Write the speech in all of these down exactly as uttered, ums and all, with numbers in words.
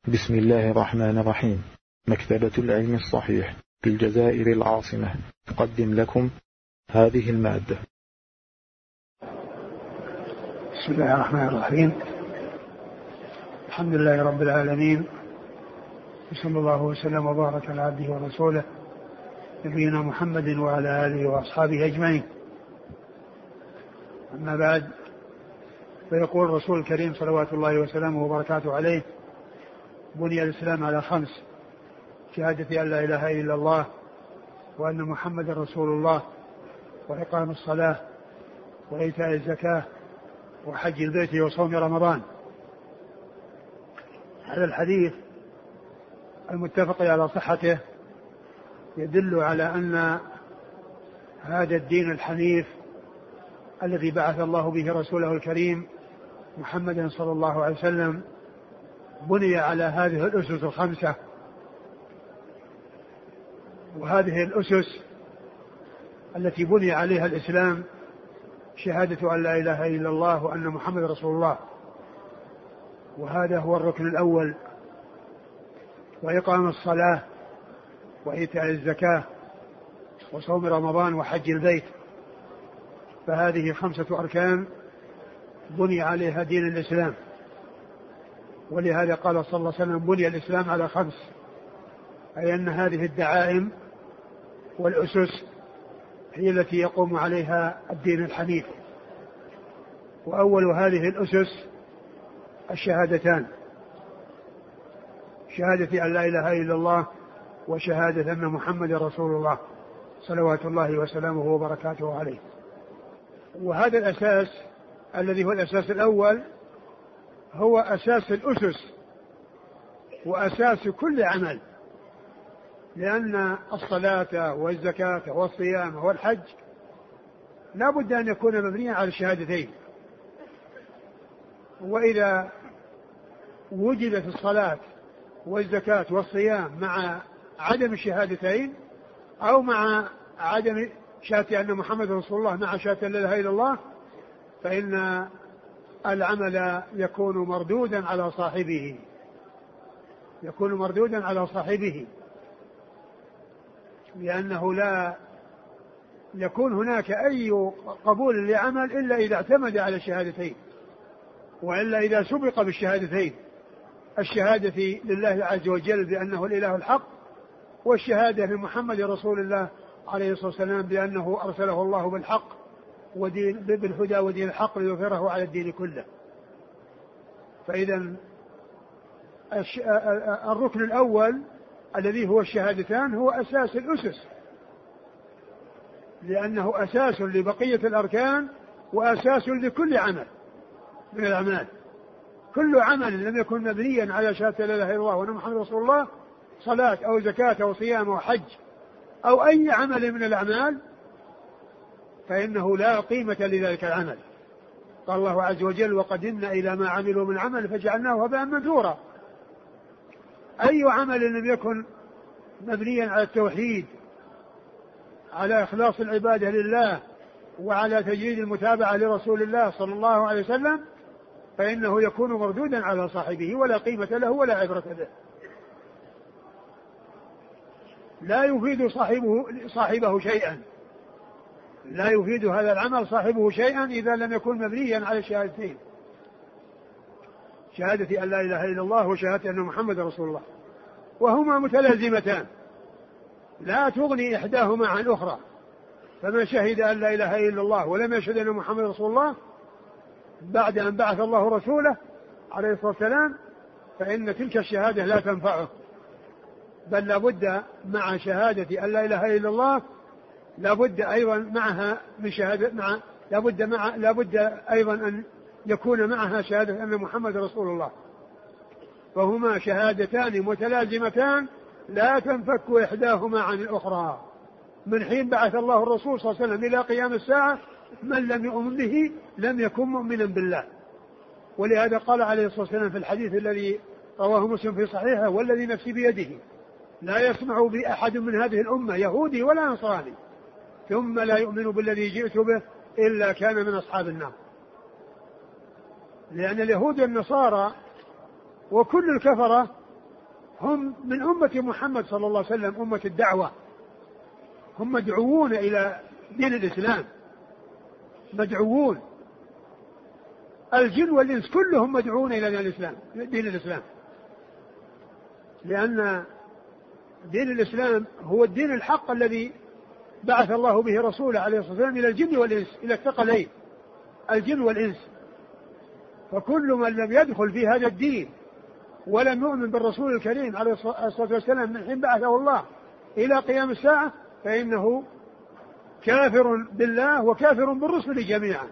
بسم الله الرحمن الرحيم. مكتبة العلم الصحيح في الجزائر العاصمة تقدم لكم هذه المادة. بسم الله الرحمن الرحيم. الحمد لله رب العالمين، وصلى الله وسلم وبارك على عبده ورسوله نبينا محمد وعلى آله وأصحابه أجمعين. أما بعد، فيقول الرسول الكريم صلوات الله وسلامه وبركاته عليه: بني الإسلام على خمس: شهادة أن لا إله إلا الله وأن محمد رسول الله، وإقام الصلاة، وإيتاء الزكاة، وحج البيت، وصوم رمضان. هذا الحديث المتفق على صحته يدل على أن هذا الدين الحنيف الذي بعث الله به رسوله الكريم محمد صلى الله عليه وسلم بني على هذه الأسس الخمسة. وهذه الأسس التي بني عليها الإسلام: شهادة أن لا إله إلا الله وأن محمد رسول الله، وهذا هو الركن الأول، وإقام الصلاة، وإيتاء الزكاة، وصوم رمضان، وحج البيت. فهذه خمسة أركان بني عليها دين الإسلام. ولهذا قال صلى الله عليه وسلم: بني الإسلام على خمس، أي أن هذه الدعائم والأسس هي التي يقوم عليها الدين الحنيف. وأول هذه الأسس الشهادتان: شهادة أن لا إله إلا الله، وشهادة أن محمد رسول الله صلوات الله وسلامه وبركاته عليه. وهذا الأساس الذي هو الأساس الأول هو أساس الأسس وأساس كل عمل، لأن الصلاة والزكاة والصيام والحج لا بد أن يكون مبنيا على الشهادتين. وإذا وجدت الصلاة والزكاة والصيام مع عدم الشهادتين، أو مع عدم شهادة أن محمد رسول الله مع شهادة لا إله إلا الله، فإن العمل يكون مردودا على صاحبه يكون مردودا على صاحبه لأنه لا يكون هناك أي قبول لعمل إلا إذا اعتمد على الشهادتين، وإلا إذا سبق بالشهادتين: الشهادة لله عز وجل بأنه الإله الحق، والشهادة لمحمد رسول الله عليه الصلاة والسلام بأنه أرسله الله بالحق ودين بالهدى ودين الحق ليظهره على الدين كله. فإذا الركن الأول الذي هو الشهادتان هو أساس الأسس، لأنه أساس لبقية الأركان وأساس لكل عمل من الأعمال. كل عمل لم يكن مبنيا على شهادة لا إله إلا الله وأن محمد رسول الله، صلاة أو زكاة أو صيام أو حج أو أي عمل من الأعمال، فإنه لا قيمة لذلك العمل. قال الله عز وجل: وقدمنا إلى ما عملوا من عمل فجعلناه هباء منثورا. أي عمل لم يكن مبنيا على التوحيد، على إخلاص العبادة لله، وعلى تجريد المتابعة لرسول الله صلى الله عليه وسلم، فإنه يكون مردودا على صاحبه ولا قيمة له ولا عبرة به. لا يفيد صاحبه, صاحبه شيئا لا يفيد هذا العمل صاحبه شيئا إذا لم يكن مبنيا على الشهادتين: شهادة أن لا إله إلا الله وشهادة أن محمد رسول الله، وهما متلازمتان لا تغني إحداهما عن الأخرى. فمن شهد أن لا إله إلا الله ولم يشهد أن محمد رسول الله بعد أن بعث الله رسوله عليه الصلاة والسلام، فإن تلك الشهادة لا تنفعه، بل لابد مع شهادة أن لا إله إلا الله لابد أيضا معها من شهادة مع لابد مع لابد أيضا أن يكون معها شهادة أن محمد رسول الله. فهما شهادتان متلازمتان لا تنفك إحداهما عن الأخرى. من حين بعث الله الرسول صلى الله عليه وسلم إلى قيام الساعة من لم يؤمن به لم يكن مؤمنا بالله. ولهذا قال عليه الصلاة والسلام في الحديث الذي رواه مسلم في صحيحه: والذي نفسي بيده لا يسمع بأحد من هذه الأمة يهودي ولا نصراني ثم لا يؤمن بالذي جئت به إلا كان من أصحاب النار. لأن اليهود والنصارى وكل الكفرة هم من أمة محمد صلى الله عليه وسلم أمة الدعوة، هم مدعوون إلى دين الإسلام، مدعوون الجن والإنس كلهم مدعوون إلى دين الإسلام، دين الإسلام، لأن دين الإسلام هو الدين الحق الذي بعث الله به رسوله عليه الصلاة والسلام إلى الجن والإنس، إلى الثقلين الجن والإنس. فكل من لم يدخل في هذا الدين ولم يؤمن بالرسول الكريم عليه الصلاة والسلام من حين بعثه الله إلى قيام الساعة فإنه كافر بالله وكافر بالرسل جميعا.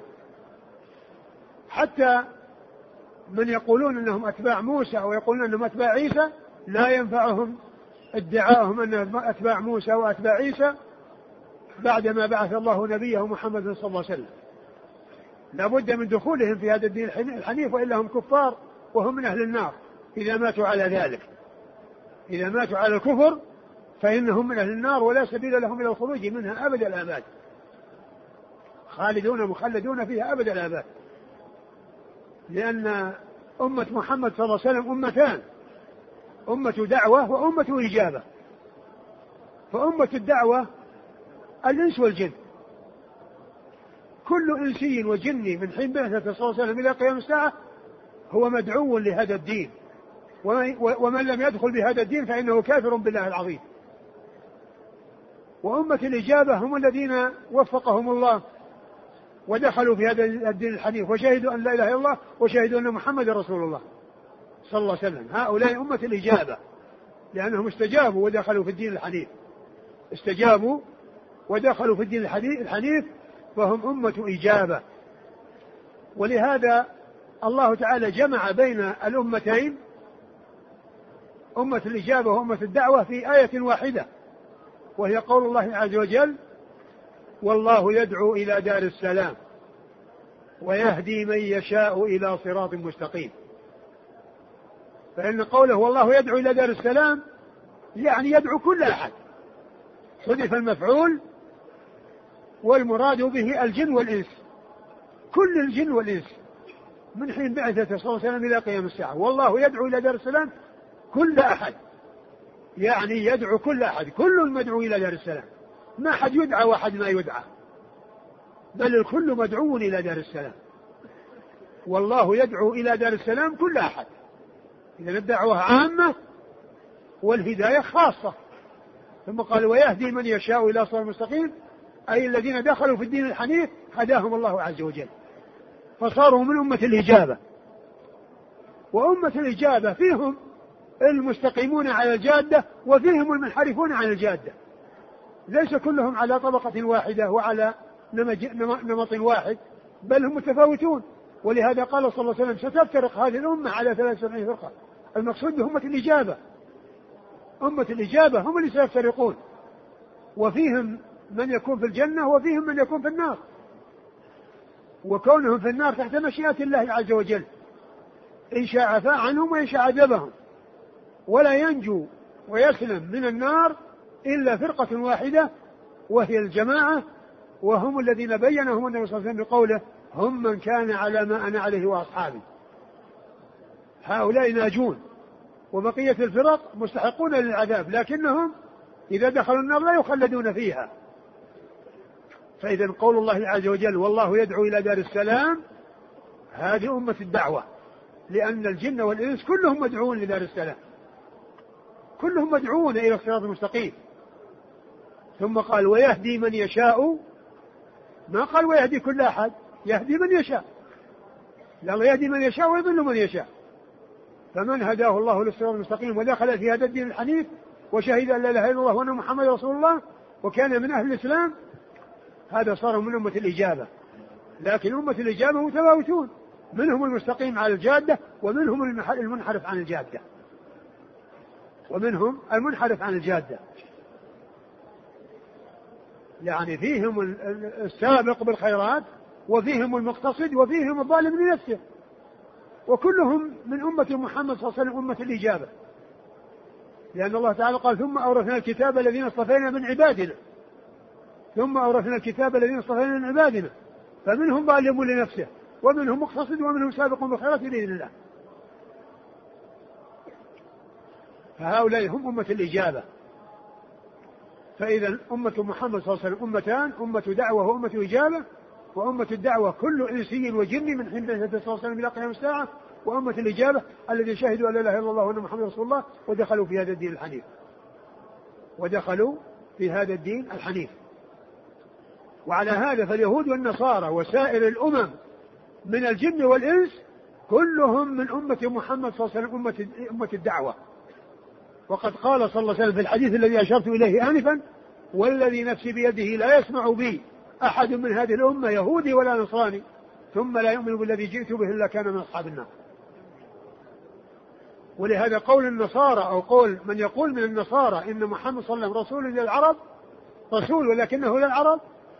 حتى من يقولون أنهم أتباع موسى ويقولون أنهم أتباع عيسى لا ينفعهم ادعاءهم أنهم أتباع موسى وأتباع عيسى بعدما بعث الله نبيه محمد صلى الله عليه وسلم. لا بد من دخولهم في هذا الدين الحنيف وإلا هم كفار وهم من أهل النار إذا ماتوا على ذلك. إذا ماتوا على الكفر فإنهم من أهل النار ولا سبيل لهم إلى الخروج منها أبد الآباد، خالدون مخلدون فيها أبد الآباد. لأن أمة محمد صلى الله عليه وسلم أمتان، أمة دعوة وأمة إجابة. فأمة الدعوة الإنس والجن، كل إنسي وجني من حين بعثة صلى الله عليه وسلم إلى قيام الساعة هو مدعو لهذا الدين، ومن لم يدخل بهذا الدين فإنه كافر بالله العظيم. وأمة الإجابة هم الذين وفقهم الله ودخلوا في هذا الدين الحنيف وشهدوا أن لا إله إلا الله وشهدوا أن محمد رسول الله صلى الله عليه وسلم. هؤلاء أمة الإجابة لأنهم استجابوا ودخلوا في الدين الحنيف، استجابوا ودخلوا في الدين الحنيف فهم أمة إجابة. ولهذا الله تعالى جمع بين الأمتين أمة الإجابة وأمة الدعوة في آية واحدة، وهي قول الله عز وجل: والله يدعو إلى دار السلام ويهدي من يشاء إلى صراط مستقيم. فإن قوله والله يدعو إلى دار السلام يعني يدعو كل أحد، حذف المفعول والمراد به الجن والإنس، كل الجن والإنس من حين بعثته صلى الله عليه وسلم إلى قيام الساعة. والله يدعو إلى دار السلام كل أحد، يعني يدعو كل أحد، كل المدعو إلى دار السلام، ما حد يدعى واحد ما يدعى، بل الكل مدعو إلى دار السلام. والله يدعو إلى دار السلام كل أحد، إذا الدعوة عامة والهداية خاصة. ثم قال: ويهدي من يشاء إلى صراط مستقيم، أي الذين دخلوا في الدين الحنيف هداهم الله عز وجل فصاروا من أمة الإجابة. وأمة الإجابة فيهم المستقيمون على الجادة وفيهم المنحرفون عن الجادة، ليس كلهم على طبقة واحدة وعلى نمط واحد، بل هم متفاوتون. ولهذا قال صلى الله عليه وسلم: ستفترق هذه الأمة على ثلاث وسبعين فرقة. المقصود بأمة الإجابة، أمة الإجابة هم اللي سيفترقون، وفيهم من يكون في الجنة وفيهم من يكون في النار، وكونهم في النار تحت مشيئة الله عز وجل، إن شاء عفا عنهم وإن شاء عذبهم. ولا ينجو ويسلم من النار إلا فرقة واحدة وهي الجماعة، وهم الذين بينهم النبي صلى الله عليه وسلم بقوله: هم من كان على ما أنا عليه وأصحابي. هؤلاء ناجون، وبقية الفرق مستحقون للعذاب، لكنهم إذا دخلوا النار لا يخلدون فيها. فإذا قول الله عز وجل: والله يدعو إلى دار السلام، هذه أمة الدعوة، لأن الجن والإنس كلهم مدعون لدار السلام، كلهم مدعون إلى الصراط المستقيم. ثم قال: ويهدي من يشاء، ما قال ويهدي كل أحد، يهدي من يشاء، لأنه يهدي من يشاء ويضل من يشاء. فمن هداه الله للصراط المستقيم ودخل في هذا الدين الحنيف وشهد أن لا إله إلا الله وأن محمد رسول الله وكان من أهل الإسلام، هذا صار من أمة الإجابة. لكن أمة الإجابة متفاوتون، منهم المستقيم على الجادة ومنهم المنحرف عن الجادة، ومنهم المنحرف عن الجادة، يعني فيهم السابق بالخيرات وفيهم المقتصد وفيهم الظالم لنفسه، وكلهم من أمة محمد صلى الله عليه وسلم أمة الإجابة. لأن الله تعالى قال: ثم أورثنا الكتاب الذين اصطفينا من عبادنا، ثم أورثنا الكتاب الذين اصطفينا من عبادنا، فمنهم ظالم لنفسه ومنهم مقتصد ومنهم سابق بالخيرات بإذن الله. فهؤلاء هم أمة الإجابة. فإذا أمة محمد صلى الله عليه وسلم أمتان: أمة دعوة وأمة إجابة. وأمة الدعوة كل إنسي وجن من حين بعثته صلى الله عليه وسلم إلى قيام الساعة. وأمة الإجابة الذي شهدوا أن لا إله إلا الله وأن محمد رسول الله ودخلوا في هذا الدين الحنيف ودخلوا في هذا الدين الحنيف. وعلى هذا فاليهود والنصارى وسائر الأمم من الجن والإنس كلهم من أمة محمد صلى الله عليه وسلم أمة, أمة الدعوة. وقد قال صلى الله عليه وسلم في الحديث الذي أشرت إليه آنفا: والذي نفسي بيده لا يسمع بي أحد من هذه الأمة يهودي ولا نصراني ثم لا يؤمن بالذي جئت به إلا كان من أصحاب النار. ولهذا قول النصارى أو قول من يقول من النصارى إن محمد صلى الله عليه وسلم رسول للعرب، رسول ولكنه للعرب،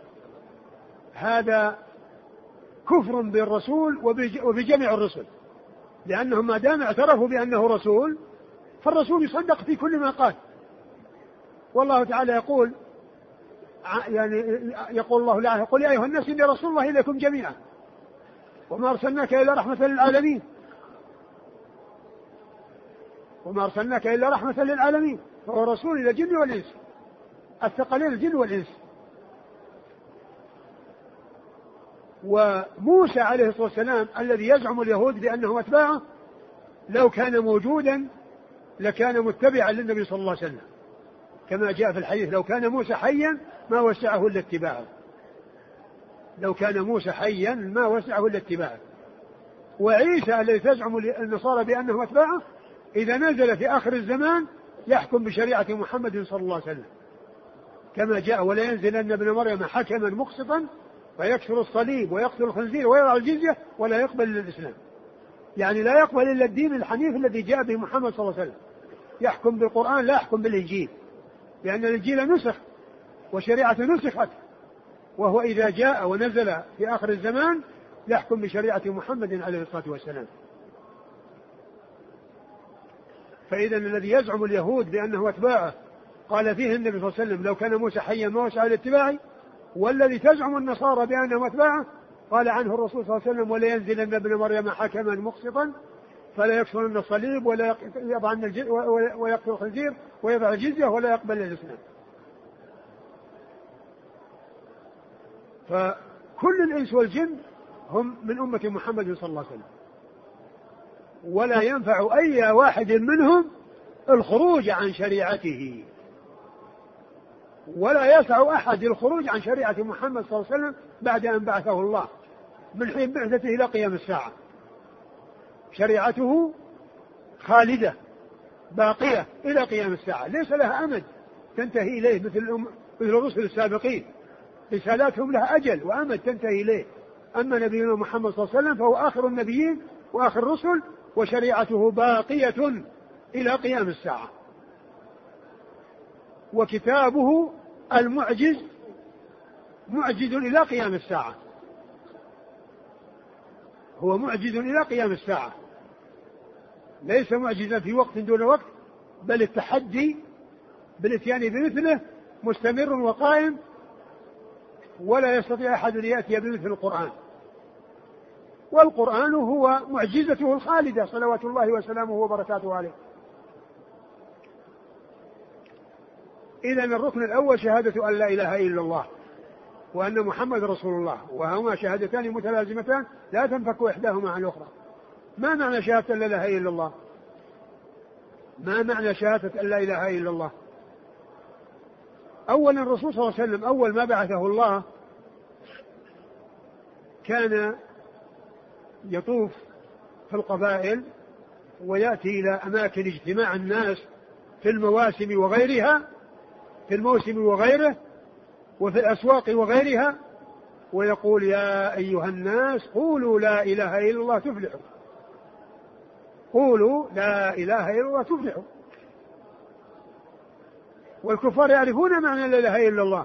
هذا كفر بالرسول وبجميع الرسل، لأنهم ما دام اعترفوا بأنه رسول فالرسول يصدق في كل ما قال. والله تعالى يقول يعني يقول الله لا يقول: يا أيها الناس إني رسول الله إليكم جميعا وما أرسلناك إلا رحمة للعالمين وما أرسلناك إلا رحمة للعالمين. فهو رسول إلى الجن والإنس، الثقلين الجن والإنس. وموسى عليه الصلاة والسلام الذي يزعم اليهود بأنه أتباعه لو كان موجودا لكان متبعا للنبي صلى الله عليه وسلم، كما جاء في الحديث: لو كان موسى حيا ما وسعه إلا اتباعه. لو كان موسى حيا ما وسعه إلا اتباعه. وعيسى الذي تزعم النصارى بأنه أتباعه إذا نزل في آخر الزمان يحكم بشريعة محمد صلى الله عليه وسلم، كما جاء: ولا ينزلن ابن مريم حكما مقسطا فيكسر الصليب ويقتل الخنزير ويضع الجزية ولا يقبل إلا الإسلام. يعني لا يقبل إلا الدين الحنيف الذي جاء به محمد صلى الله عليه وسلم، يحكم بالقرآن لا يحكم بالإنجيل، لأن الإنجيل نسخ وشريعة نسخت، وهو إذا جاء ونزل في آخر الزمان يحكم بشريعة محمد عليه الصلاة والسلام. فإذا الذي يزعم اليهود بأنه أتباعه قال فيه النبي صلى الله عليه وسلم: لو كان موسى حيا ما وسع الاتباع. والذي تزعم النصارى بأنه أتباعه قال عنه الرسول صلى الله عليه وسلم: ولا ينزلن ابن مريم حكما مقسطا فلا يكسرن الصليب ولا يضعن ويقتل الخنزير ويضع الجزية ولا يقبل الإسلام. فكل الإنس والجن هم من أمة محمد صلى الله عليه وسلم، ولا ينفع أي واحد منهم الخروج عن شريعته، ولا يسع أحد الخروج عن شريعة محمد صلى الله عليه وسلم بعد أن بعثه الله من حين بعثته إلى قيام الساعة. شريعته خالدة باقية إلى قيام الساعة، ليس لها أمد تنتهي إليه مثل مثل الرسل السابقين، رسالاتهم لها أجل وأمد تنتهي إليه. أما نبينا محمد صلى الله عليه وسلم فهو آخر النبيين وآخر الرسل، وشريعته باقية إلى قيام الساعة. وكتابه المعجز معجز إلى قيام الساعة، هو معجز إلى قيام الساعة، ليس معجزا في وقت دون وقت، بل التحدي بالاتيان بمثله مستمر وقائم، ولا يستطيع أحد أن يأتي بمثل القرآن. والقرآن هو معجزته الخالدة صلوات الله وسلامه وبركاته عليه. إذن الركن الأول شهادة أن لا إله إلا الله وأن محمد رسول الله، وهما شهادتان متلازمتان لا تنفك إحداهما عن الأخرى. ما معنى شهادة أن لا إله إلا الله؟ ما معنى شهادة أن لا إله إلا الله؟ أولا الرسول صلى الله عليه وسلم أول ما بعثه الله كان يطوف في القبائل ويأتي إلى أماكن اجتماع الناس في المواسم وغيرها في الموسم وغيره وفي الأسواق وغيرها، ويقول: يا أيها الناس قولوا لا إله إلا الله تفلحوا، قولوا لا إله إلا الله تفلحوا. والكفار يعرفون معنى لا إله إلا الله،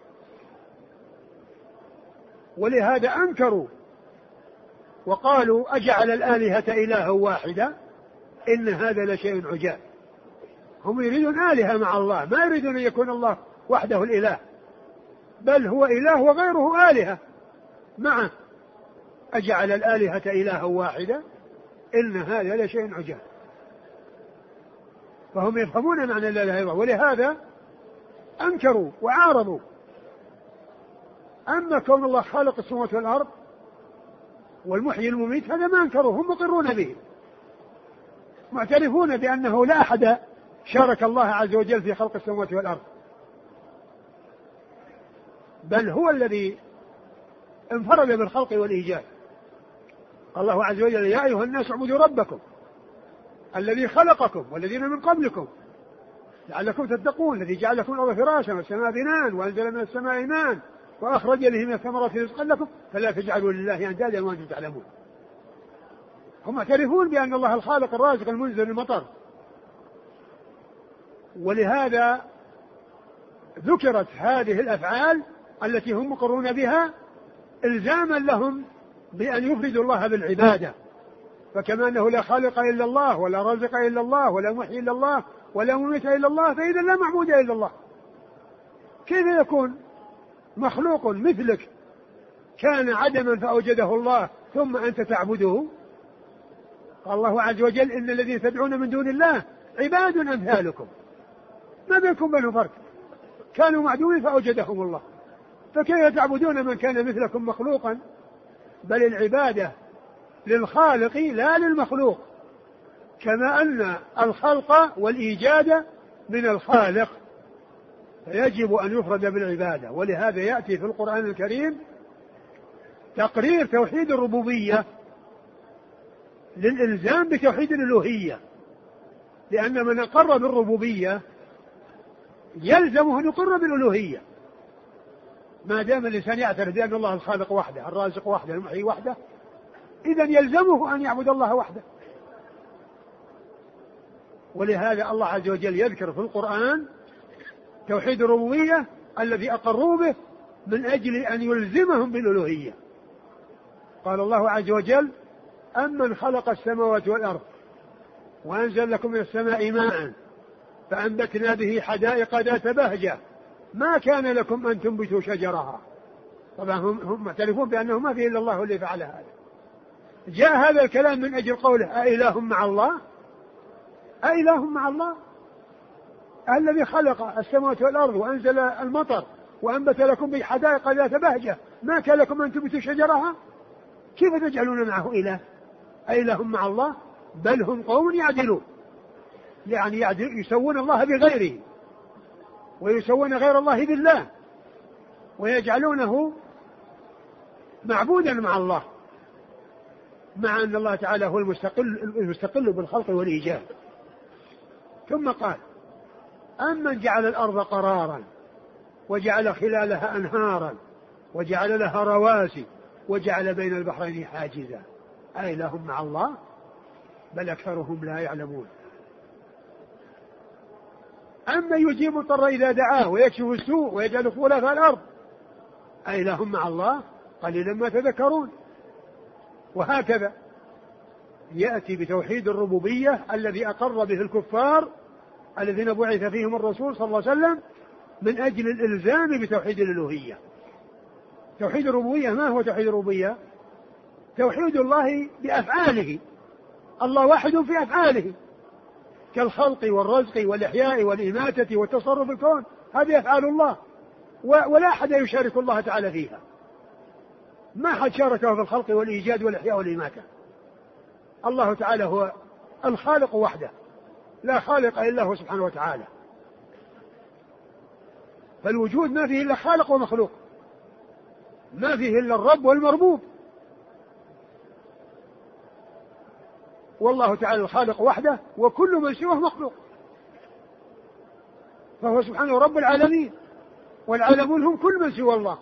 ولهذا أنكروا وقالوا: أجعل الآلهة إلها واحدا إن هذا لشيء عجاب. هم يريدون آلهة مع الله، ما يريدون أن يكون الله وحده الإله، بل هو إله وغيره آلهة معه. أجعل الآلهة إلها واحدا إن هذا لشيء عجاب. فهم يفهمون معنى لا إله إلا الله، ولهذا أنكروا وعارضوا. أما كون الله خالق السماوات والأرض والمحيي المميت هذا ما أنكروه، هم مقرون به، معترفون بأنه لا أحد شارك الله عز وجل في خلق السماوات والأرض، بل هو الذي انفرد بالخلق والإيجاد. قال الله عز وجل: يا أيها الناس اعبدوا ربكم الذي خلقكم والذين من قبلكم لعلكم تتقون، الذي جعل لكم الأرض فراشا والسماء بناء وأنزل من السماء ماء وأخرج به من الثمرات رزقا لكم فلا تجعلوا لله أندادا وأنتم تعلمون. هم معترفون بأن الله الخالق الرازق المنزل المطر، ولهذا ذكرت هذه الأفعال التي هم مقرون بها إلزاما لهم بأن يفردوا الله بالعبادة. فكما أنه لا خالق إلا الله ولا رازق إلا الله ولا محيي إلا الله ولا مميت إلا الله، فإذا لا معبود إلا الله. كيف يكون مخلوق مثلك كان عدما فأوجده الله ثم أنت تعبده؟ قال الله عز وجل: إن الذين تدعون من دون الله عباد أمثالكم ما بينكم بينهم فرق، كانوا معدومين فأوجدهم الله، فكيف تعبدون من كان مثلكم مخلوقا؟ بل العبادة للخالق لا للمخلوق، كما أن الخلق والإيجاد من الخالق، فيجب أن يفرد بالعبادة. ولهذا يأتي في القرآن الكريم تقرير توحيد الربوبية للإلزام بتوحيد الألوهية، لأن من أقر بالربوبية يلزمه أن يقر بالألوهية، ما دام الإنسان يعترف بأن الله الخالق وحده الرازق وحده المحيي وحده، إذن يلزمه أن يعبد الله وحده. ولهذا الله عز وجل يذكر في القرآن توحيد الربوبية الذي أقروا به من أجل أن يلزمهم بالألوهية. قال الله عز وجل: أمن خلق السماوات والأرض وأنزل لكم من السماء ماء فأنبتنا به حدائق ذات بهجة ما كان لكم أن تنبتوا شجرها. طبعا هم معترفون بأنه ما فيه إلا الله اللي فعل هذا. جاء هذا الكلام من أجل قوله: أإله مع الله؟ أإله مع الله؟ الذي خلق السماوات والأرض وأنزل المطر وأنبت لكم به حدائق ذات بهجة ما كان لكم أن تنبتوا شجرها، كيف تجعلون معه إله؟ أإله مع الله؟ بل هم قوم يعدلون، يعني يعدل يسوون الله بغيره ويسوون غير الله بالله ويجعلونه معبودا مع الله، مع أن الله تعالى هو المستقل, المستقل بالخلق والإيجاد. ثم قال: أمن جعل الأرض قرارا وجعل خلالها أنهارا وجعل لها رواسي وجعل بين البحرين حاجزا أإله مع الله؟ بل أكثرهم لا يعلمون. أما يجيب الضر إذا دعاه ويكشف السوء ويجعل خلفاء الأرض أإله مع الله؟ قليلا ما تذكرون. وهكذا يأتي بتوحيد الربوبية الذي أقر به الكفار الذين بعث فيهم الرسول صلى الله عليه وسلم من أجل الإلزام بتوحيد الألوهية. توحيد الربوبية ما هو توحيد الربوبية؟ توحيد الله بأفعاله، الله واحد في أفعاله كالخلق والرزق والإحياء والإماتة والتصرف في الكون، هذه أفعال الله ولا أحد يشارك الله تعالى فيها، ما حد شاركه في الخلق والإيجاد والإحياء والإماتة. الله تعالى هو الخالق وحده لا خالق إلا هو سبحانه وتعالى، فالوجود ما فيه إلا خالق ومخلوق، ما فيه إلا الرب والمربوب، والله تعالى الخالق وحده وكل من سواه مخلوق، فهو سبحانه رب العالمين، والعالمون هم كل من سوى الله،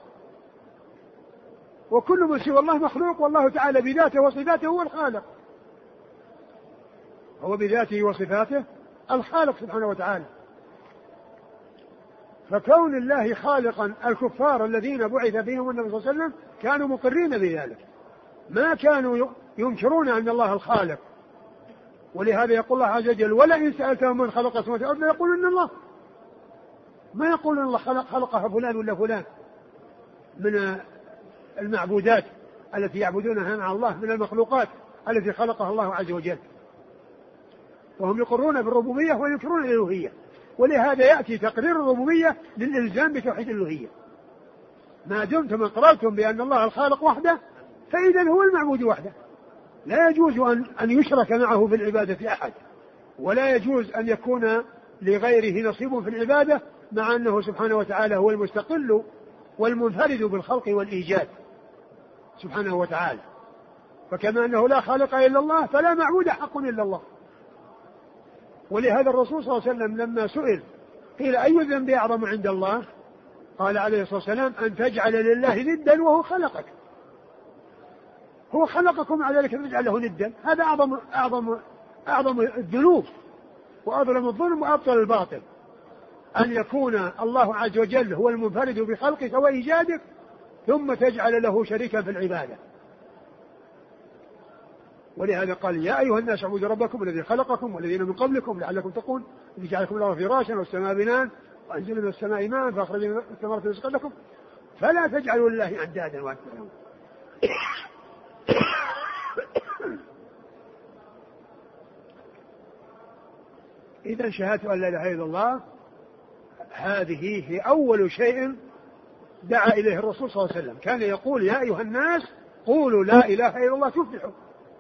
وكل من سوى الله مخلوق، والله تعالى بذاته وصفاته هو الخالق، هو بذاته وصفاته الخالق سبحانه وتعالى. فكون الله خالقا الكفار الذين بعث فيهم النبي صلى الله عليه وسلم كانوا مقرين بذلك، ما كانوا ينكرون أن الله الخالق. ولهذا يقول الله عز وجل: ولئن سألتهم من خلق السماوات والأرض يقولون الله، ما يقولون الله خلق خلقها فلان ولا فلان من المعبودات التي يعبدونها مع الله من المخلوقات التي خلقها الله عز وجل. وهم يقرون بالربوبية وينكرون الألوهية، ولهذا يأتي تقرير الربوبية للإلزام بتوحيد الألوهية. ما دمتم اقررتم بأن الله الخالق وحده فإذا هو المعبود وحده، لا يجوز أن أن يشرك معه في العبادة أحد، ولا يجوز أن يكون لغيره نصيب في العبادة، مع أنه سبحانه وتعالى هو المستقل والمنفرد بالخلق والإيجاد سبحانه وتعالى. فكما أنه لا خالق إلا الله فلا معبود حق إلا الله. ولهذا الرسول صلى الله عليه وسلم لما سئل قيل أي الذنب أعظم عند الله؟ قال عليه الصلاة والسلام أن تجعل لله ندا وهو خلقك. هو خلقكم على ذلك تجعل له ندا، هذا أعظم أعظم أعظم الذنوب وأظلم الظلم وأبطل الباطل، أن يكون الله عز وجل هو المنفرد بخلقك وإيجادك ثم تجعل له شريكا في العبادة. ولهذا قال يا أيها الناس اعبدوا ربكم الذي خلقكم والذين من قبلكم لعلكم تتقون الذي جعلكم الأرض فراشا والسماء بناء وأنزل من السماء ماء فأخرج من الثمرات رزقا لكم فلا تجعلوا لله أندادا وأنتم تعلمون. إذا شهادة أن لا إله إلا الله هذه هي أول شيء دعا إليه الرسول صلى الله عليه وسلم، كان يقول يا أيها الناس قولوا لا إله إلا الله تفلحوا.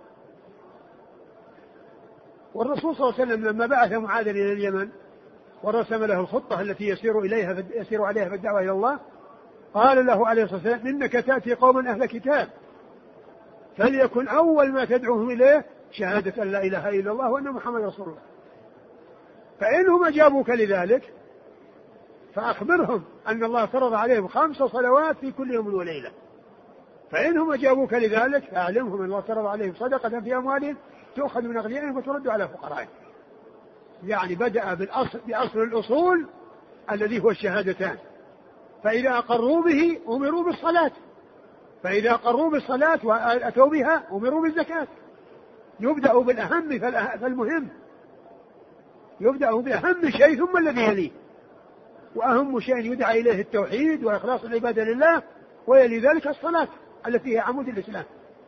والرسول صلى الله عليه وسلم لما بعث معاذا إلى اليمن ورسم له الخطة التي يسير إليها يسير عليها في الدعوة إلى الله قال له عليه الصلاة والسلام إنك تأتي قوما أهل كتاب فليكن أول ما تدعوهم إليه شهادة أن لا إله إلا الله وأن محمد رسول الله. فإنهم أجابوك لذلك فأخبرهم أن الله فرض عليهم خمس صلوات في كل يوم وليلة. فإنهم أجابوك لذلك فأعلمهم أن الله فرض عليهم صدقة في أموالهم تؤخذ من أغنيائهم وترد على فقرائهم. يعني بدأ بالأصل بأصل الأصول الذي هو الشهادتان، فإذا أقروا به أمروا بالصلاة، فإذا أقروا بالصلاة وأتوا بها أمروا بالزكاة. يبدأ بالأهم فالمهم، يبدأ بأهم شيء ثم الذي يليه، وأهم شيء يدعى إليه التوحيد وإخلاص العبادة لله، ويلي ذلك الصلاة التي هي عمود الإسلام،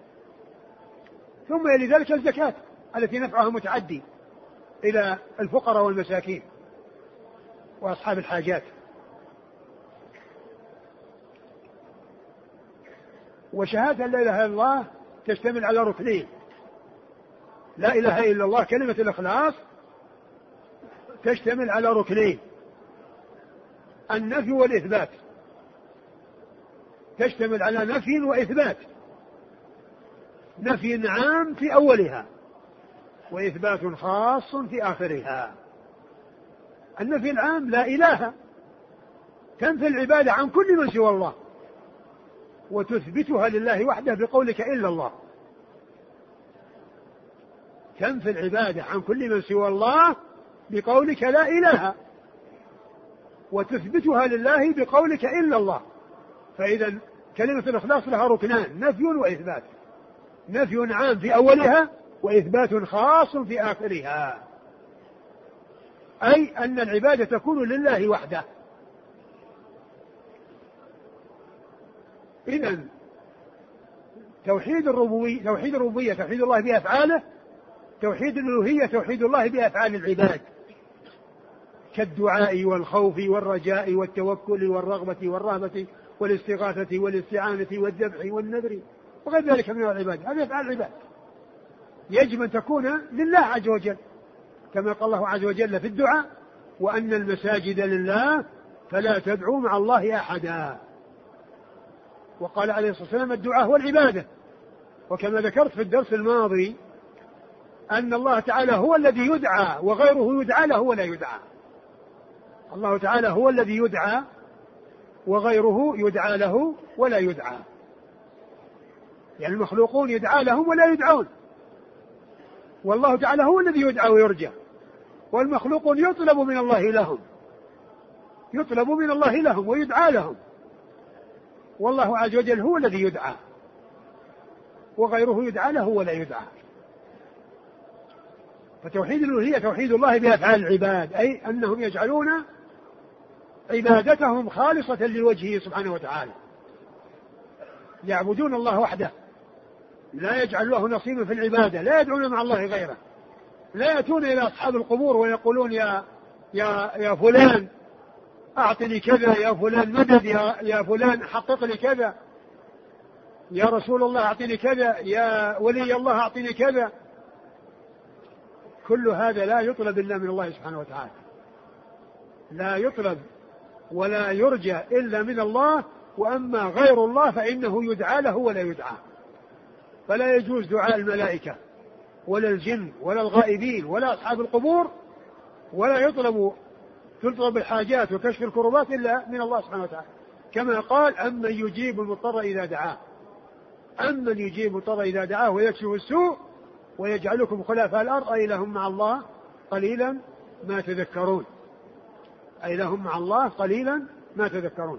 ثم يلي ذلك الزكاة التي نفعها متعدي إلى الفقراء والمساكين وأصحاب الحاجات. وشهادة لا إله إلا الله تشتمل على ركنين. لا إله إلا الله كلمة الإخلاص تشتمل على ركنين، النفي والإثبات، تشتمل على نفي وإثبات، نفي عام في أولها وإثبات خاص في آخرها. النفي العام لا إله، تنفي العبادة عن كل من سوى الله وتثبتها لله وحده بقولك إلا الله، تنفي العبادة عن كل من سوى الله بقولك لا إله وتثبتها لله بقولك إلا الله. فإذا كلمة الإخلاص لها ركنان، نفي وإثبات، نفي عام في أولها وإثبات خاص في آخرها، أي أن العبادة تكون لله وحده. إذن توحيد الربوبية توحيد الربوبية توحيد الله بأفعاله، توحيد الألوهية توحيد الله بأفعال العباد كالدعاء والخوف والرجاء والتوكل والرغبة والرهبة والاستغاثة والاستعانة والذبح والنذر وغير ذلك من العباد. هذه أفعال العباد يجب أن تكون لله عز وجل، كما قال الله عز وجل في الدعاء وأن المساجد لله فلا تدعوا مع الله أحدا. وقال عليه الصلاة والسلام الدعاء هو العبادة. وكما ذكرت في الدرس الماضي أن الله تعالى هو الذي يدعى وغيره يدعى له ولا يدعى. الله تعالى هو الذي يدعى وغيره يدعى له ولا يدعى، يعني المخلوقون يدعى لهم ولا يدعون، والله تعالى هو الذي يدعى ويرجى، والمخلوقون يطلب من الله لهم يطلب من الله لهم ويدعى لهم، والله عز وجل هو الذي يدعى وغيره يدعى له ولا يدعى. فتوحيد الألوهية توحيد الله بأفعال العباد، أي أنهم يجعلون عبادتهم خالصة لوجهه سبحانه وتعالى، يعبدون الله وحده، لا يجعل له نصيبا في العبادة، لا يدعون مع الله غيره، لا يأتون إلى أصحاب القبور ويقولون يا يا يا فلان أعطني كذا، يا فلان مدد، يا, يا فلان حقق لي كذا، يا رسول الله أعطني كذا، يا ولي الله أعطني كذا. كل هذا لا يطلب إلا من الله سبحانه وتعالى، لا يطلب ولا يرجى إلا من الله. وأما غير الله فإنه يدعى له ولا يدعى. فلا يجوز دعاء الملائكة ولا الجن ولا الغائبين ولا أصحاب القبور، ولا يطلب تطلب الحاجات وكشف الكربات إلا من الله سبحانه وتعالى، كما قال أمن يجيب المضطر إذا دعاه، أمن يجيب المضطر إذا دعاه ويكشف السوء ويجعلكم خلفاء الأرض أإله مع الله قليلا ما تذكرون، أإله مع الله قليلا ما تذكرون.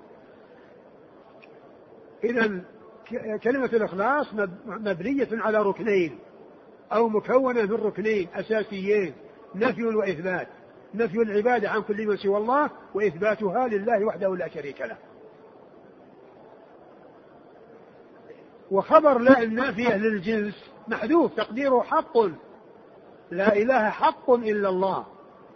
إذن كلمة الإخلاص مبنية على ركنين أو مكونة من ركنين أساسيين: نفي وإثبات. نفي العبادة عن كل من سوى الله، وإثباتها لله وحده لا شريك له. وخبر لا النافية للجنس محذوف تقديره حق، لا إله حق إلا الله.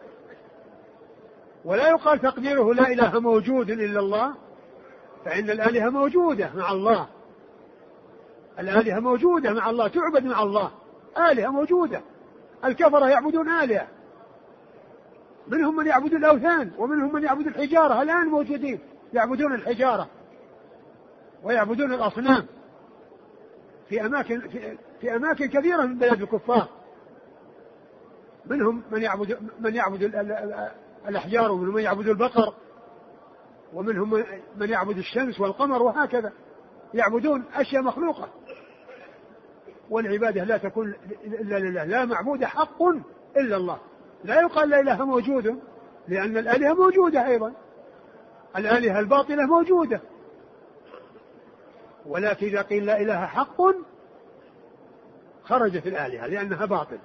ولا يقال تقديره لا إله موجود إلا الله، فإن الآلهة موجودة مع الله، الآلهة موجودة مع الله، تعبد مع الله، آلهة موجودة. الكفرة يعبدون آلهة، منهم من يعبد الأوثان ومنهم من يعبد الحجارة، الآن موجودين يعبدون الحجارة ويعبدون الأصنام في أماكن في, في أماكن كثيرة من بلاد الكفار. منهم من يعبد من يعبد الأحجار، ومنهم من يعبد البقر، ومنهم من يعبد الشمس والقمر، وهكذا يعبدون أشياء مخلوقة. والعبادة لا تكون إلا لله، لا معبود حق إلا الله. لا يقال لا إله موجود، لأن الآلهة موجودة أيضا، الآلهة الباطلة موجودة، ولكن إذا قيل لا إله حق خرجت الآلهة لأنها باطل.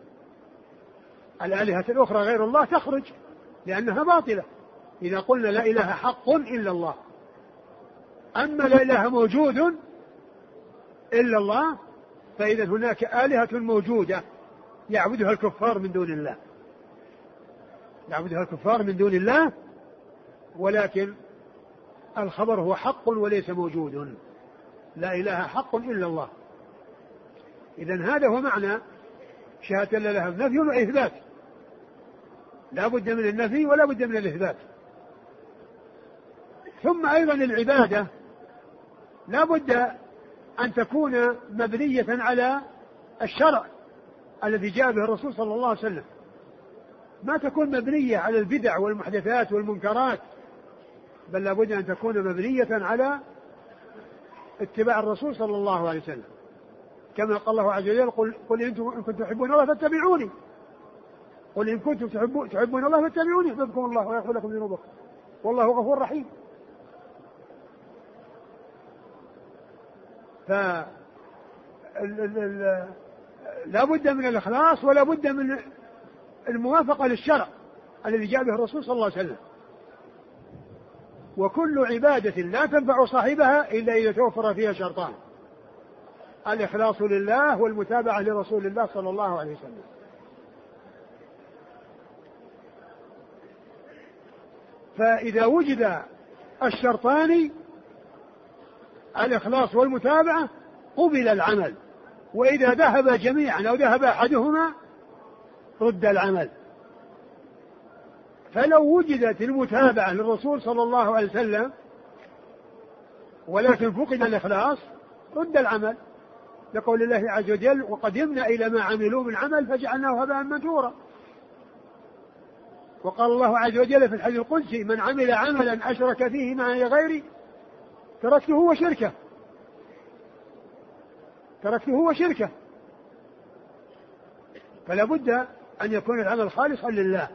الآلهة الأخرى غير الله تخرج لأنها باطلة إذا قلنا لا إله حق إلا الله. أما لا إله موجود إلا الله فإذا هناك آلهة موجودة يعبدها الكفار من دون الله، يعبدها الكفار من دون الله، ولكن الخبر هو حق وليس موجود. لا إله حق إلا الله. إذن هذا هو معنى شهادة لا إله، نفي وإثبات، لا بد من النفي ولا بد من الإثبات. ثم أيضا العبادة لا بد أن تكون مبنية على الشرع الذي جاء به الرسول صلى الله عليه وسلم، ما تكون مبنية على البدع والمحدثات والمنكرات، بل لا بد أن تكون مبنية على اتباع الرسول صلى الله عليه وسلم، كما قال الله عز وجل: قل, قل إن كنتم تحبون الله فاتبعوني، قل إن كنتم تحبون, تحبون الله فاتبعوني يحببكم الله ويغفر لكم ذنوبكم والله غفور رحيم. ف لا بد من الإخلاص ولا بد من الموافقة للشرع الذي جاء به الرسول صلى الله عليه وسلم. وكل عبادة لا تنفع صاحبها إلا إذا توفر فيها شرطان: الإخلاص لله والمتابعة لرسول الله صلى الله عليه وسلم. فإذا وجد الشرطان الإخلاص والمتابعة قبل العمل، وإذا ذهب جميعا أو ذهب أحدهما رد العمل. فلو وجدت المتابعة للرسول صلى الله عليه وسلم ولكن فقد الإخلاص رد العمل، لقول الله عز وجل: وقدمنا إلى ما عملوا من عمل فجعلناه هباء منثورا. وقال الله عز وجل في الحديث القدسي: من عمل عملا أشرك فيه معي غيري تركته وشركه، تركته وشركه. فلا بد أن يكون العمل خالصا لله،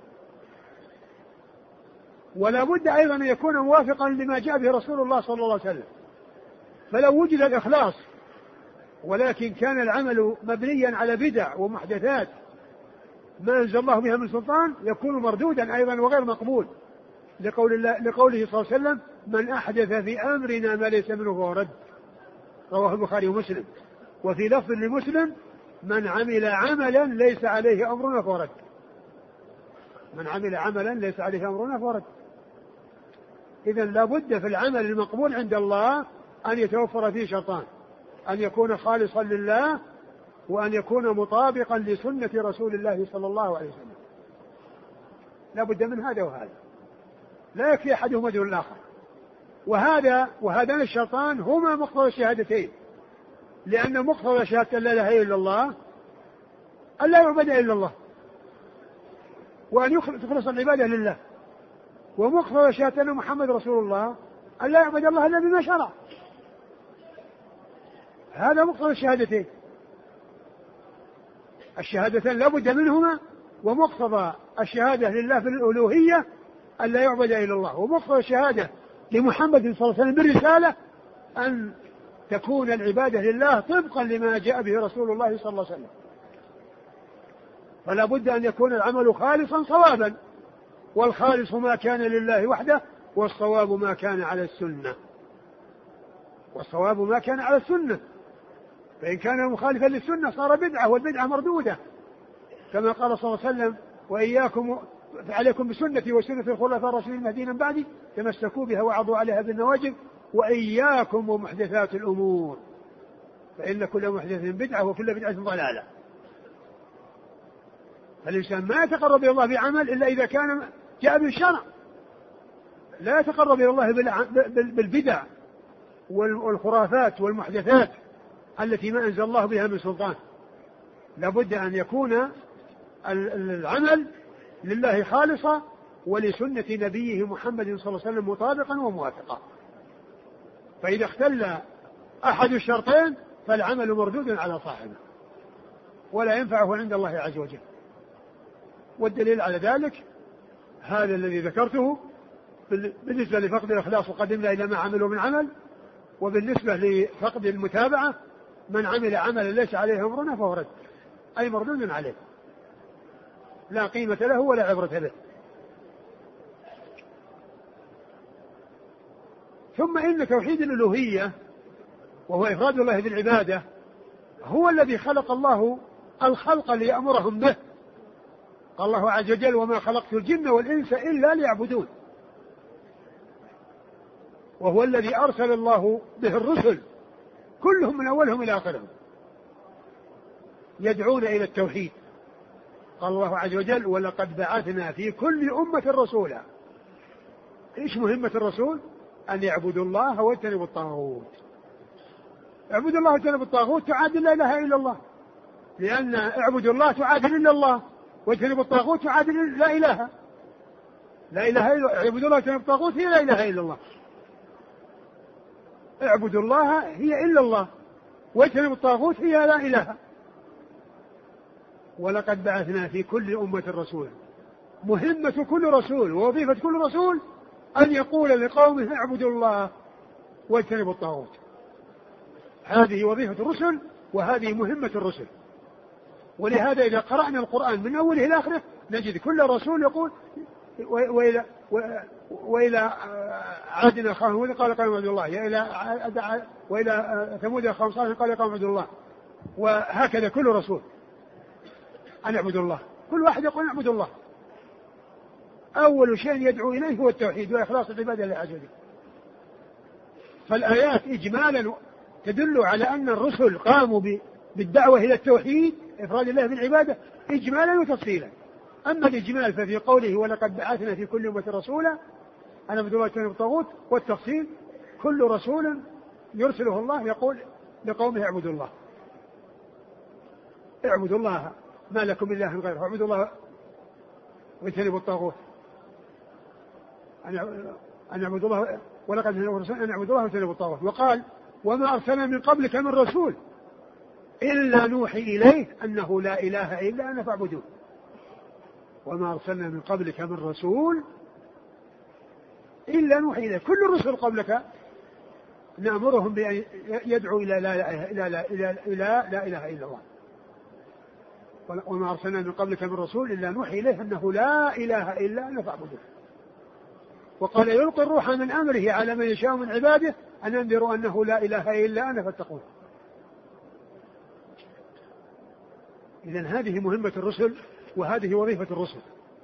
ولا بد أيضا أن يكون موافقا لما جاء به رسول الله صلى الله عليه وسلم. فلو وجد الإخلاص ولكن كان العمل مبنيا على بدع ومحدثات ما أنزل الله بها من سلطان يكون مردودا أيضا وغير مقبول، لقول الله لقوله صلى الله عليه وسلم: من أحدث في أمرنا ما ليس منه فهو رد. رواه البخاري ومسلم. وفي لفظ لمسلم: من عمل عملا ليس عليه أمرنا فرد. من عمل عملا ليس عليه أمرنا فرد. إذن لا بد في العمل المقبول عند الله أن يتوفر فيه شرطان: أن يكون خالصا لله، وأن يكون مطابقا لسنة رسول الله صلى الله عليه وسلم. لا بد من هذا وهذا، لا يكفي أحدهما دون الآخر. وهذا وهذان الشرطان هما مقتضى الشهادتين، لأن مقتضى شهادة لا إله إلا الله أن لا يعبد إلا الله، وأن تخلص العبادة لله. ومقتضى شهادة أن محمد رسول الله أن لا يعبد الله إلا بما شرع. هذا مقتضى الشهادتين. الشهادتين لا بد منهما. ومقتضى الشهادة لله بالألوهية أن لا يعبد إلا الله، ومقتضى الشهادة لمحمد صلى الله عليه وسلم بالرسالة أن تكون العبادة لله طبقا لما جاء به رسول الله صلى الله عليه وسلم. فلا بد أن يكون العمل خالصا صوابا، والخالص ما كان لله وحده، والصواب ما كان على السنة. والصواب ما كان على السنة، فإن كان مخالفا للسنة صار بدعة، والبدعة مردودة، كما قال صلى الله عليه وسلم: وإياكم عليكم بسنتي وسنة الخلفاء الراشدين المهديين من بعدي تمسكوا بها وعضوا عليها بالنواجذ، وإياكم ومحدثات الأمور فإن كل محدثة بدعة وكل بدعة ضلالة. فالإنسان ما يتقرب إلى الله بعمل إلا إذا كان جاء بالشرع. لا يتقرب إلى الله بالبدع والخرافات والمحدثات التي ما أنزل الله بها من سلطان. لابد أن يكون العمل لله خالصا ولسنة نبيه محمد صلى الله عليه وسلم مطابقا وموافقا. فإذا اختل أحد الشرطين فالعمل مردود على صاحبه ولا ينفعه عند الله عز وجل. والدليل على ذلك هذا الذي ذكرته بالنسبة لفقد الإخلاص: وقدمنا إلى ما عملوا من عمل. وبالنسبة لفقد المتابعة: من عمل عملا ليس عليه أمرنا فهو رد، أي مردود عليه، لا قيمة له ولا عبرة به. ثم إن توحيد الألوهية وهو إفراد الله بالعبادة هو الذي خلق الله الخلق ليأمرهم به. قال الله عز وجل: وما خلقت الجن والإنس إلا ليعبدون. وهو الذي أرسل الله به الرسل كلهم من أولهم إلى آخرهم يدعون إلى التوحيد. قال الله عز وجل: ولقد بعثنا في كل أمة رسولا. إيش مهمة الرسول؟ أن يعبدوا الله واجتنبوا الطاغوت. اعبدوا الله واجتنبوا الطاغوت تعادل لا إله إلا الله، لأن اعبدوا الله تعادل إلا الله، واجتنبوا الطاغوت تعادل لا إله لا إله إلا اعبدوا الله واجتنبوا الطاغوت هي لا إله إلا الله. اعبدوا الله هي إلا الله، واجتنبوا الطاغوت هي لا إله. ولقد بعثنا في كل أمة رسولا. مهمة كل رسول ووظيفة كل رسول أن يقول لقومه: اعبدوا الله واجتنبوا الطاغوت. هذه وظيفة الرسل وهذه مهمة الرسل. ولهذا إذا قرأنا القرآن من أوله إلى آخره نجد كل رسول يقول: وإلى وإلى عاد أخاهم هود قال قوم اعبدوا الله، إلى وإلى ثمود أخاهم صالح قال قوم اعبدوا الله. وهكذا كل رسول أن اعبدوا الله، كل واحد يقول اعبد الله. أول شيء يدعو إليه هو التوحيد وإخلاص العبادة لله عز وجل. فالآيات إجمالا تدل على أن الرسل قاموا بالدعوة إلى التوحيد إفراد الله بالعبادة إجمالا وتفصيلا. أما الإجمال ففي قوله: ولقد بعثنا في كل أمة رسولا أن اعبدوا الله واجتنبوا الطاغوت، والتفصيل كل رسول يرسله الله يقول لقومه: اعبدوا الله اعبدوا الله ما لكم من إله غيره، اعبدوا الله واجتنبوا الطاغوت. أن اعبدوا الله ولقد أن اعبدوا الله واجتنبوا الطاغوت. وقال: وما أرسلنا من قبلك من رسول إلا نوحي إليه أنه لا إله إلا أنا فاعبدون. وما أرسلنا من قبلك من رسول إلا نوحي إليه. كل الرسل قبلك نأمرهم بأن يدعوا إلى لا إله إلا لا, لا إله إلا الله. وما أرسلنا من قبلك من رسول إلا نوحي إليه أنه لا إله إلا أنا فاعبدون. وقال: يلقي الروح من أمره على من يشاء من عباده أن أنذروا أنه لا إله إلا أنا فاتقون. إذن هذه مهمة الرسل وهذه وظيفة الرسل.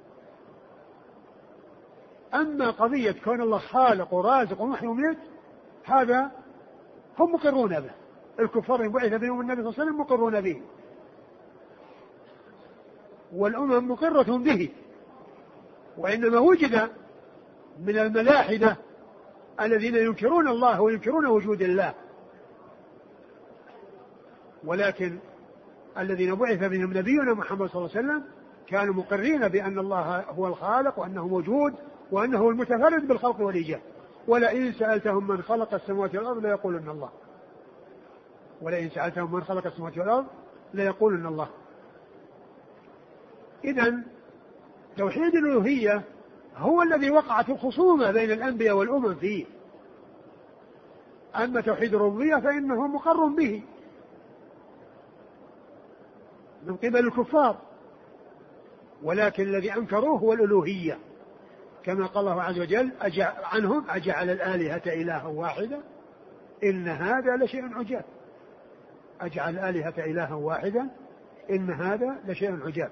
أما قضية كون الله خالق ورازق ومحيي وميت هذا هم مقرون به، الكفار بعث بهم النبي صلى الله عليه وسلم مقرون به، والأمم مقرة به. وإنما وجد من الملاحدة الذين ينكرون الله وينكرون وجود الله، ولكن الذين بعث بهم نبينا محمد صلى الله عليه وسلم كانوا مقرين بأن الله هو الخالق وأنه موجود وأنه المتفرد بالخلق والإيجاد. ولئن سألتهم من خلق السماوات والأرض ليقولن الله، ولئن سألتهم من خلق السماوات والأرض ليقولن الله. إذن توحيد الألوهية هو الذي وقعت الخصومة بين الأنبياء والأمم فيه. أما توحيد الربوبية فإنه مقر به من قبل الكفار، ولكن الذي أنكروه هو الألوهية، كما قال الله عز وجل عنهم أجعل الآلهة إلها واحدا إن هذا لشيء عجاب. أجعل الآلهة إلها واحدا إن هذا لشيء عجاب.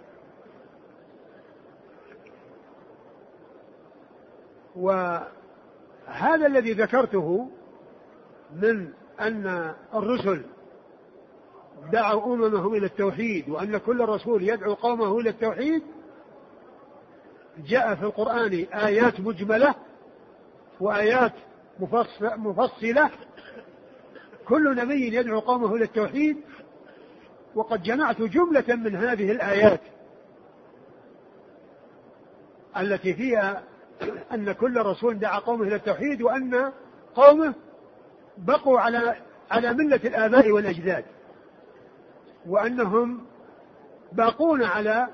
وهذا الذي ذكرته من أن الرسل دعوا أممهم إلى التوحيد وأن كل رسول يدعو قومه إلى التوحيد جاء في القرآن آيات مجملة وآيات مفصلة كل نبي يدعو قومه إلى التوحيد. وقد جمعت جملة من هذه الآيات التي فيها أن كل رسول دعا قومه إلى التوحيد وأن قومه بقوا على على ملة الآباء والأجداد، وأنهم باقون على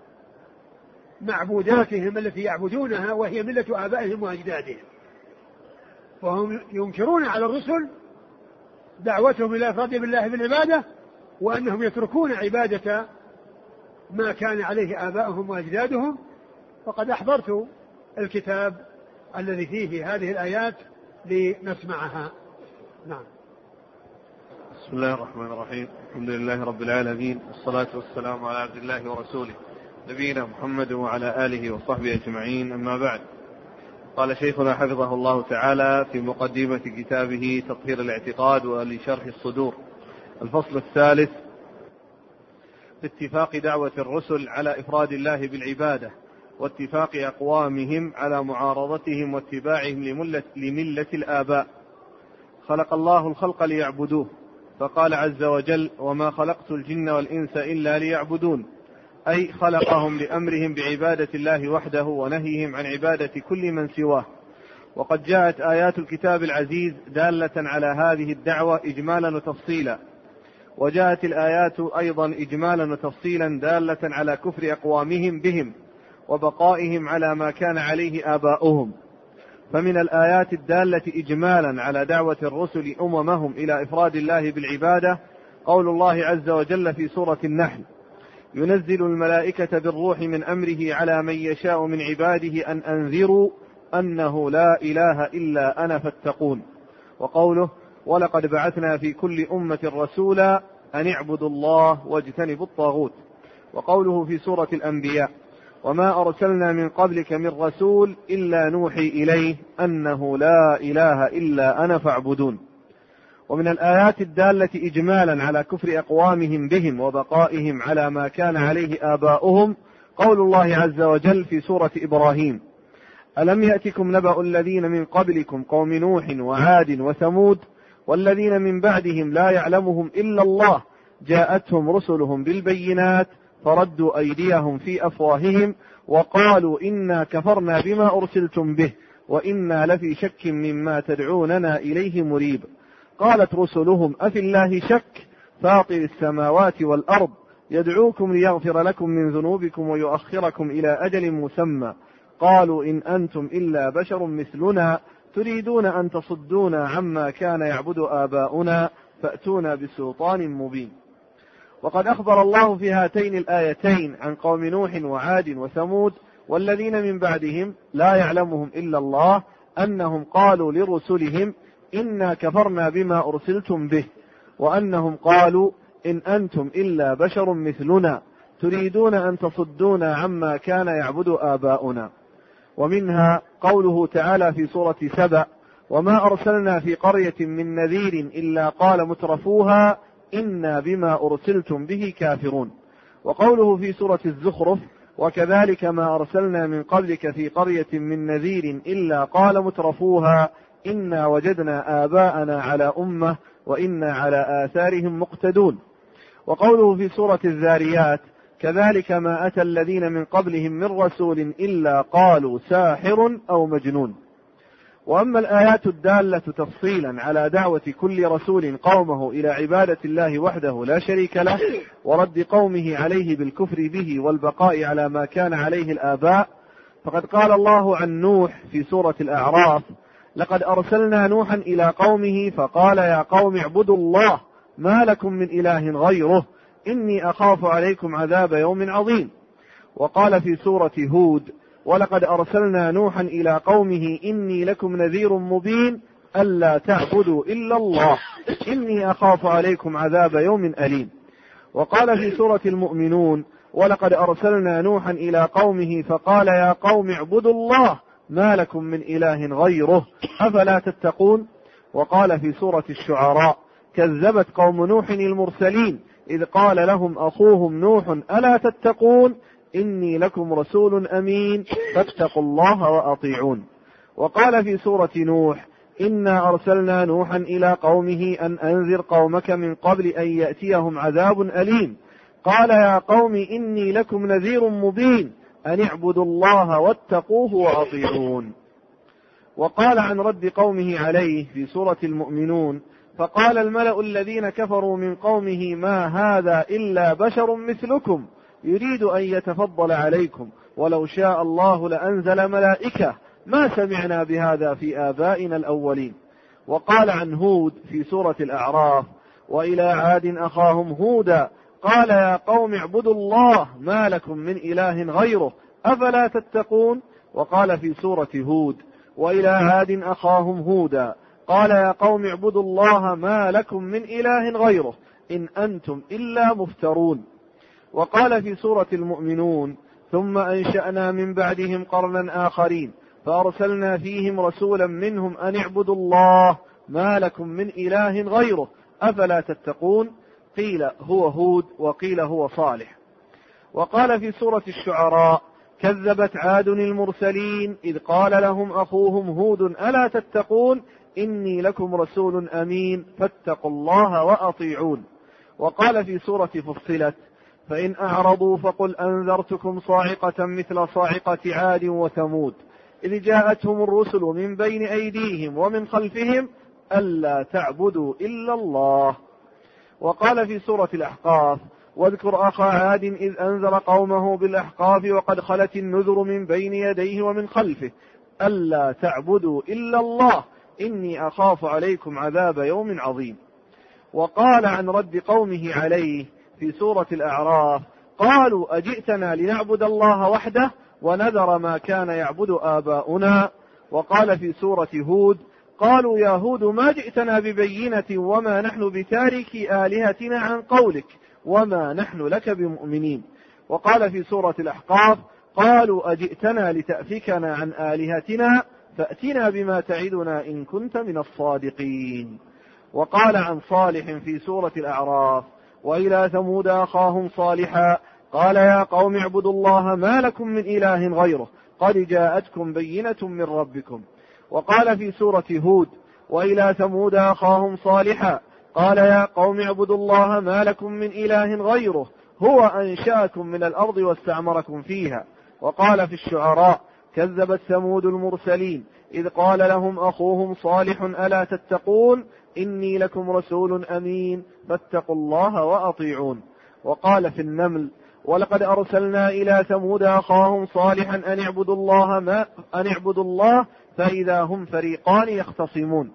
معبوداتهم التي يعبدونها وهي ملة آبائهم وأجدادهم. وهم ينكرون على الرسل دعوتهم إلى إفراد بالله بالعبادة، وأنهم يتركون عبادة ما كان عليه آبائهم وأجدادهم. فقد أحضرت الكتاب الذي فيه هذه الآيات لنسمعها. نعم. بسم الله الرحمن الرحيم. الحمد لله رب العالمين، والصلاة والسلام على عبد الله ورسوله نبينا محمد وعلى آله وصحبه أجمعين، أما بعد. قال شيخنا حفظه الله تعالى في مقدمة كتابه تطهير الاعتقاد ولشرح الصدور: الفصل الثالث: اتفاق دعوة الرسل على إفراد الله بالعبادة، واتفاق أقوامهم على معارضتهم واتباعهم لملة, لملة الآباء. خلق الله الخلق ليعبدوه، فقال عز وجل: وما خلقت الجن والإنس إلا ليعبدون، أي خلقهم لأمرهم بعبادة الله وحده ونهيهم عن عبادة كل من سواه. وقد جاءت آيات الكتاب العزيز دالة على هذه الدعوة إجمالا وتفصيلا، وجاءت الآيات أيضا إجمالا وتفصيلا دالة على كفر أقوامهم بهم وبقائهم على ما كان عليه آباؤهم. فمن الآيات الدالة إجمالا على دعوة الرسل أممهم إلى إفراد الله بالعبادة قول الله عز وجل في سورة النحل: ينزل الملائكة بالروح من أمره على من يشاء من عباده أن أنذروا أنه لا إله إلا أنا فاتقون. وقوله: ولقد بعثنا في كل أمة رسولا أن اعبدوا الله واجتنبوا الطاغوت. وقوله في سورة الأنبياء: وما أرسلنا من قبلك من رسول إلا نوحي إليه أنه لا إله إلا أنا فاعبدون. ومن الآيات الدالة إجمالا على كفر أقوامهم بهم وبقائهم على ما كان عليه آباؤهم قول الله عز وجل في سورة إبراهيم: ألم يأتكم نبأ الذين من قبلكم قوم نوح وعاد وثمود والذين من بعدهم لا يعلمهم إلا الله جاءتهم رسلهم بالبينات فردوا أيديهم في أفواههم وقالوا إنا كفرنا بما أرسلتم به وإنا لفي شك مما تدعوننا إليه مريب. قالت رسلهم: أفي الله شك فاطر السماوات والأرض يدعوكم ليغفر لكم من ذنوبكم ويؤخركم إلى أجل مسمى قالوا إن أنتم إلا بشر مثلنا تريدون أن تصدونا عما كان يعبد آباؤنا فأتونا بسلطان مبين. وقد أخبر الله في هاتين الآيتين عن قوم نوح وعاد وثمود والذين من بعدهم لا يعلمهم إلا الله أنهم قالوا لرسلهم: إنا كفرنا بما أرسلتم به، وأنهم قالوا: إن أنتم إلا بشر مثلنا تريدون أن تصدونا عما كان يعبد آباؤنا. ومنها قوله تعالى في سورة سبأ: وما أرسلنا في قرية من نذير إلا قال مترفوها إنا بما أرسلتم به كافرون. وقوله في سورة الزخرف: وكذلك ما أرسلنا من قبلك في قرية من نذير إلا قال مترفوها إنا وجدنا آباءنا على أمة وإنا على آثارهم مقتدون. وقوله في سورة الذاريات: كذلك ما أتى الذين من قبلهم من رسول إلا قالوا ساحر أو مجنون. وأما الآيات الدالة تفصيلا على دعوة كل رسول قومه إلى عبادة الله وحده لا شريك له ورد قومه عليه بالكفر به والبقاء على ما كان عليه الآباء، فقد قال الله عن نوح في سورة الأعراف: لقد أرسلنا نوحا إلى قومه فقال يا قوم اعبدوا الله ما لكم من إله غيره إني أخاف عليكم عذاب يوم عظيم. وقال في سورة هود: ولقد أرسلنا نوحا إلى قومه إني لكم نذير مبين ألا تعبدوا إلا الله إني أخاف عليكم عذاب يوم أليم. وقال في سورة المؤمنون: ولقد أرسلنا نوحا إلى قومه فقال يا قوم اعبدوا الله ما لكم من إله غيره أفلا تتقون. وقال في سورة الشعراء: كذبت قوم نوح المرسلين إذ قال لهم أخوهم نوح ألا تتقون إني لكم رسول أمين فاتقوا الله وأطيعون. وقال في سورة نوح: إنا أرسلنا نوحا إلى قومه أن أنذر قومك من قبل أن يأتيهم عذاب أليم قال يا قوم إني لكم نذير مبين أن اعبدوا الله واتقوه وأطيعون. وقال عن رد قومه عليه في سورة المؤمنون: فقال الملأ الذين كفروا من قومه ما هذا إلا بشر مثلكم يريد أن يتفضل عليكم ولو شاء الله لأنزل ملائكة ما سمعنا بهذا في آبائنا الأولين. وقال عن هود في سورة الأعراف: وإلى عاد أخاهم هودا قال يا قوم اعبدوا الله ما لكم من إله غيره أفلا تتقون. وقال في سورة هود: وإلى عاد أخاهم هودا قال يا قوم اعبدوا الله ما لكم من إله غيره إن أنتم إلا مفترون. وقال في سورة المؤمنون: ثم أنشأنا من بعدهم قرنا آخرين فأرسلنا فيهم رسولا منهم أن اعبدوا الله ما لكم من إله غيره أفلا تتقون. قيل هو هود وقيل هو صالح. وقال في سورة الشعراء: كذبت عاد المرسلين إذ قال لهم أخوهم هود ألا تتقون إني لكم رسول أمين فاتقوا الله وأطيعون. وقال في سورة فصلت: فإن أعرضوا فقل أنذرتكم صاعقة مثل صاعقة عاد وثمود إذ جاءتهم الرسل من بين أيديهم ومن خلفهم ألا تعبدوا إلا الله. وقال في سورة الأحقاف: واذكر أخا عاد إذ أنذر قومه بالأحقاف وقد خلت النذر من بين يديه ومن خلفه ألا تعبدوا إلا الله إني أخاف عليكم عذاب يوم عظيم. وقال عن رد قومه عليه في سورة الأعراف: قالوا أجئتنا لنعبد الله وحده ونذر ما كان يعبد آباؤنا. وقال في سورة هود: قالوا يا هود ما جئتنا ببينة وما نحن بتاركي آلهتنا عن قولك وما نحن لك بمؤمنين. وقال في سورة الأحقاف: قالوا أجئتنا لتأفكنا عن آلهتنا فأتنا بما تعدنا إن كنت من الصادقين. وقال عن صالح في سورة الأعراف: وإلى ثمود أخاهم صالحا قال يا قوم اعبدوا الله ما لكم من إله غيره قد جاءتكم بينة من ربكم. وقال في سورة هود: وإلى ثمود أخاهم صالحا قال يا قوم اعبدوا الله ما لكم من إله غيره هو أنشأكم من الأرض واستعمركم فيها. وقال في الشعراء: كذبت ثمود المرسلين إذ قال لهم أخوهم صالح ألا تتقون إني لكم رسول أمين فاتقوا الله وأطيعون. وقال في النمل: ولقد أرسلنا إلى ثمود أخاهم صالحا أن اعبدوا الله ما أن اعبدوا الله فإذا هم فريقان يختصمون.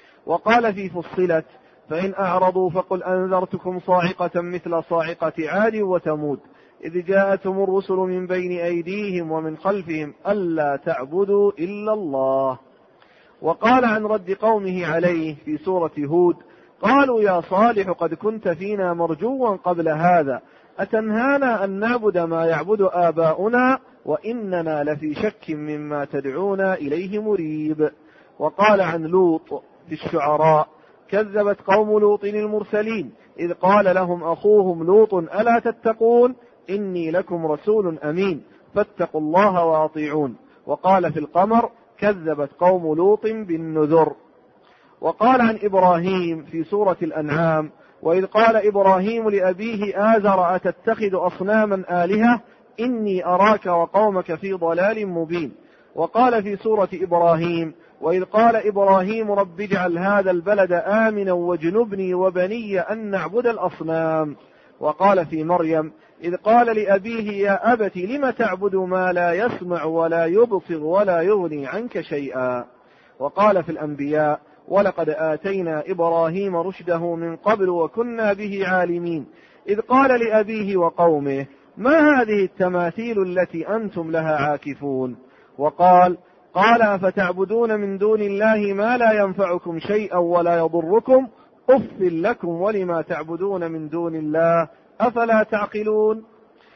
وقال في فصلت: فإن أعرضوا فقل أنذرتكم صاعقة مثل صاعقة عاد وثمود إذ جاءتهم الرسل من بين أيديهم ومن خلفهم ألا تعبدوا إلا الله. وقال عن رد قومه عليه في سورة هود: قالوا يا صالح قد كنت فينا مرجوا قبل هذا، أتنهانا أن نعبد ما يعبد آباؤنا وإننا لفي شك مما تدعونا إليه مريب. وقال عن لوط في الشعراء: كذبت قوم لوط المرسلين إذ قال لهم أخوهم لوط ألا تتقون إني لكم رسول أمين فاتقوا الله وأطيعون. وقال في القمر: كذبت قوم لوط بالنذر. وقال عن إبراهيم في سورة الأنعام: وإذ قال إبراهيم لأبيه آزر أتتخذ أصناما آلهة إني أراك وقومك في ضلال مبين. وقال في سورة إبراهيم: وإذ قال إبراهيم رب اجعل هذا البلد آمنا واجنبني وبني أن نعبد الأصنام. وقال في مريم: إذ قال لأبيه يا أبت لم تعبد ما لا يسمع ولا يبصر ولا يغني عنك شيئا. وقال في الأنبياء: ولقد آتينا إبراهيم رشده من قبل وكنا به عالمين إذ قال لأبيه وقومه ما هذه التماثيل التي أنتم لها عاكفون. وقال: قال أفتعبدون من دون الله ما لا ينفعكم شيئا ولا يضركم أف لكم ولما تعبدون من دون الله أفلا تعقلون.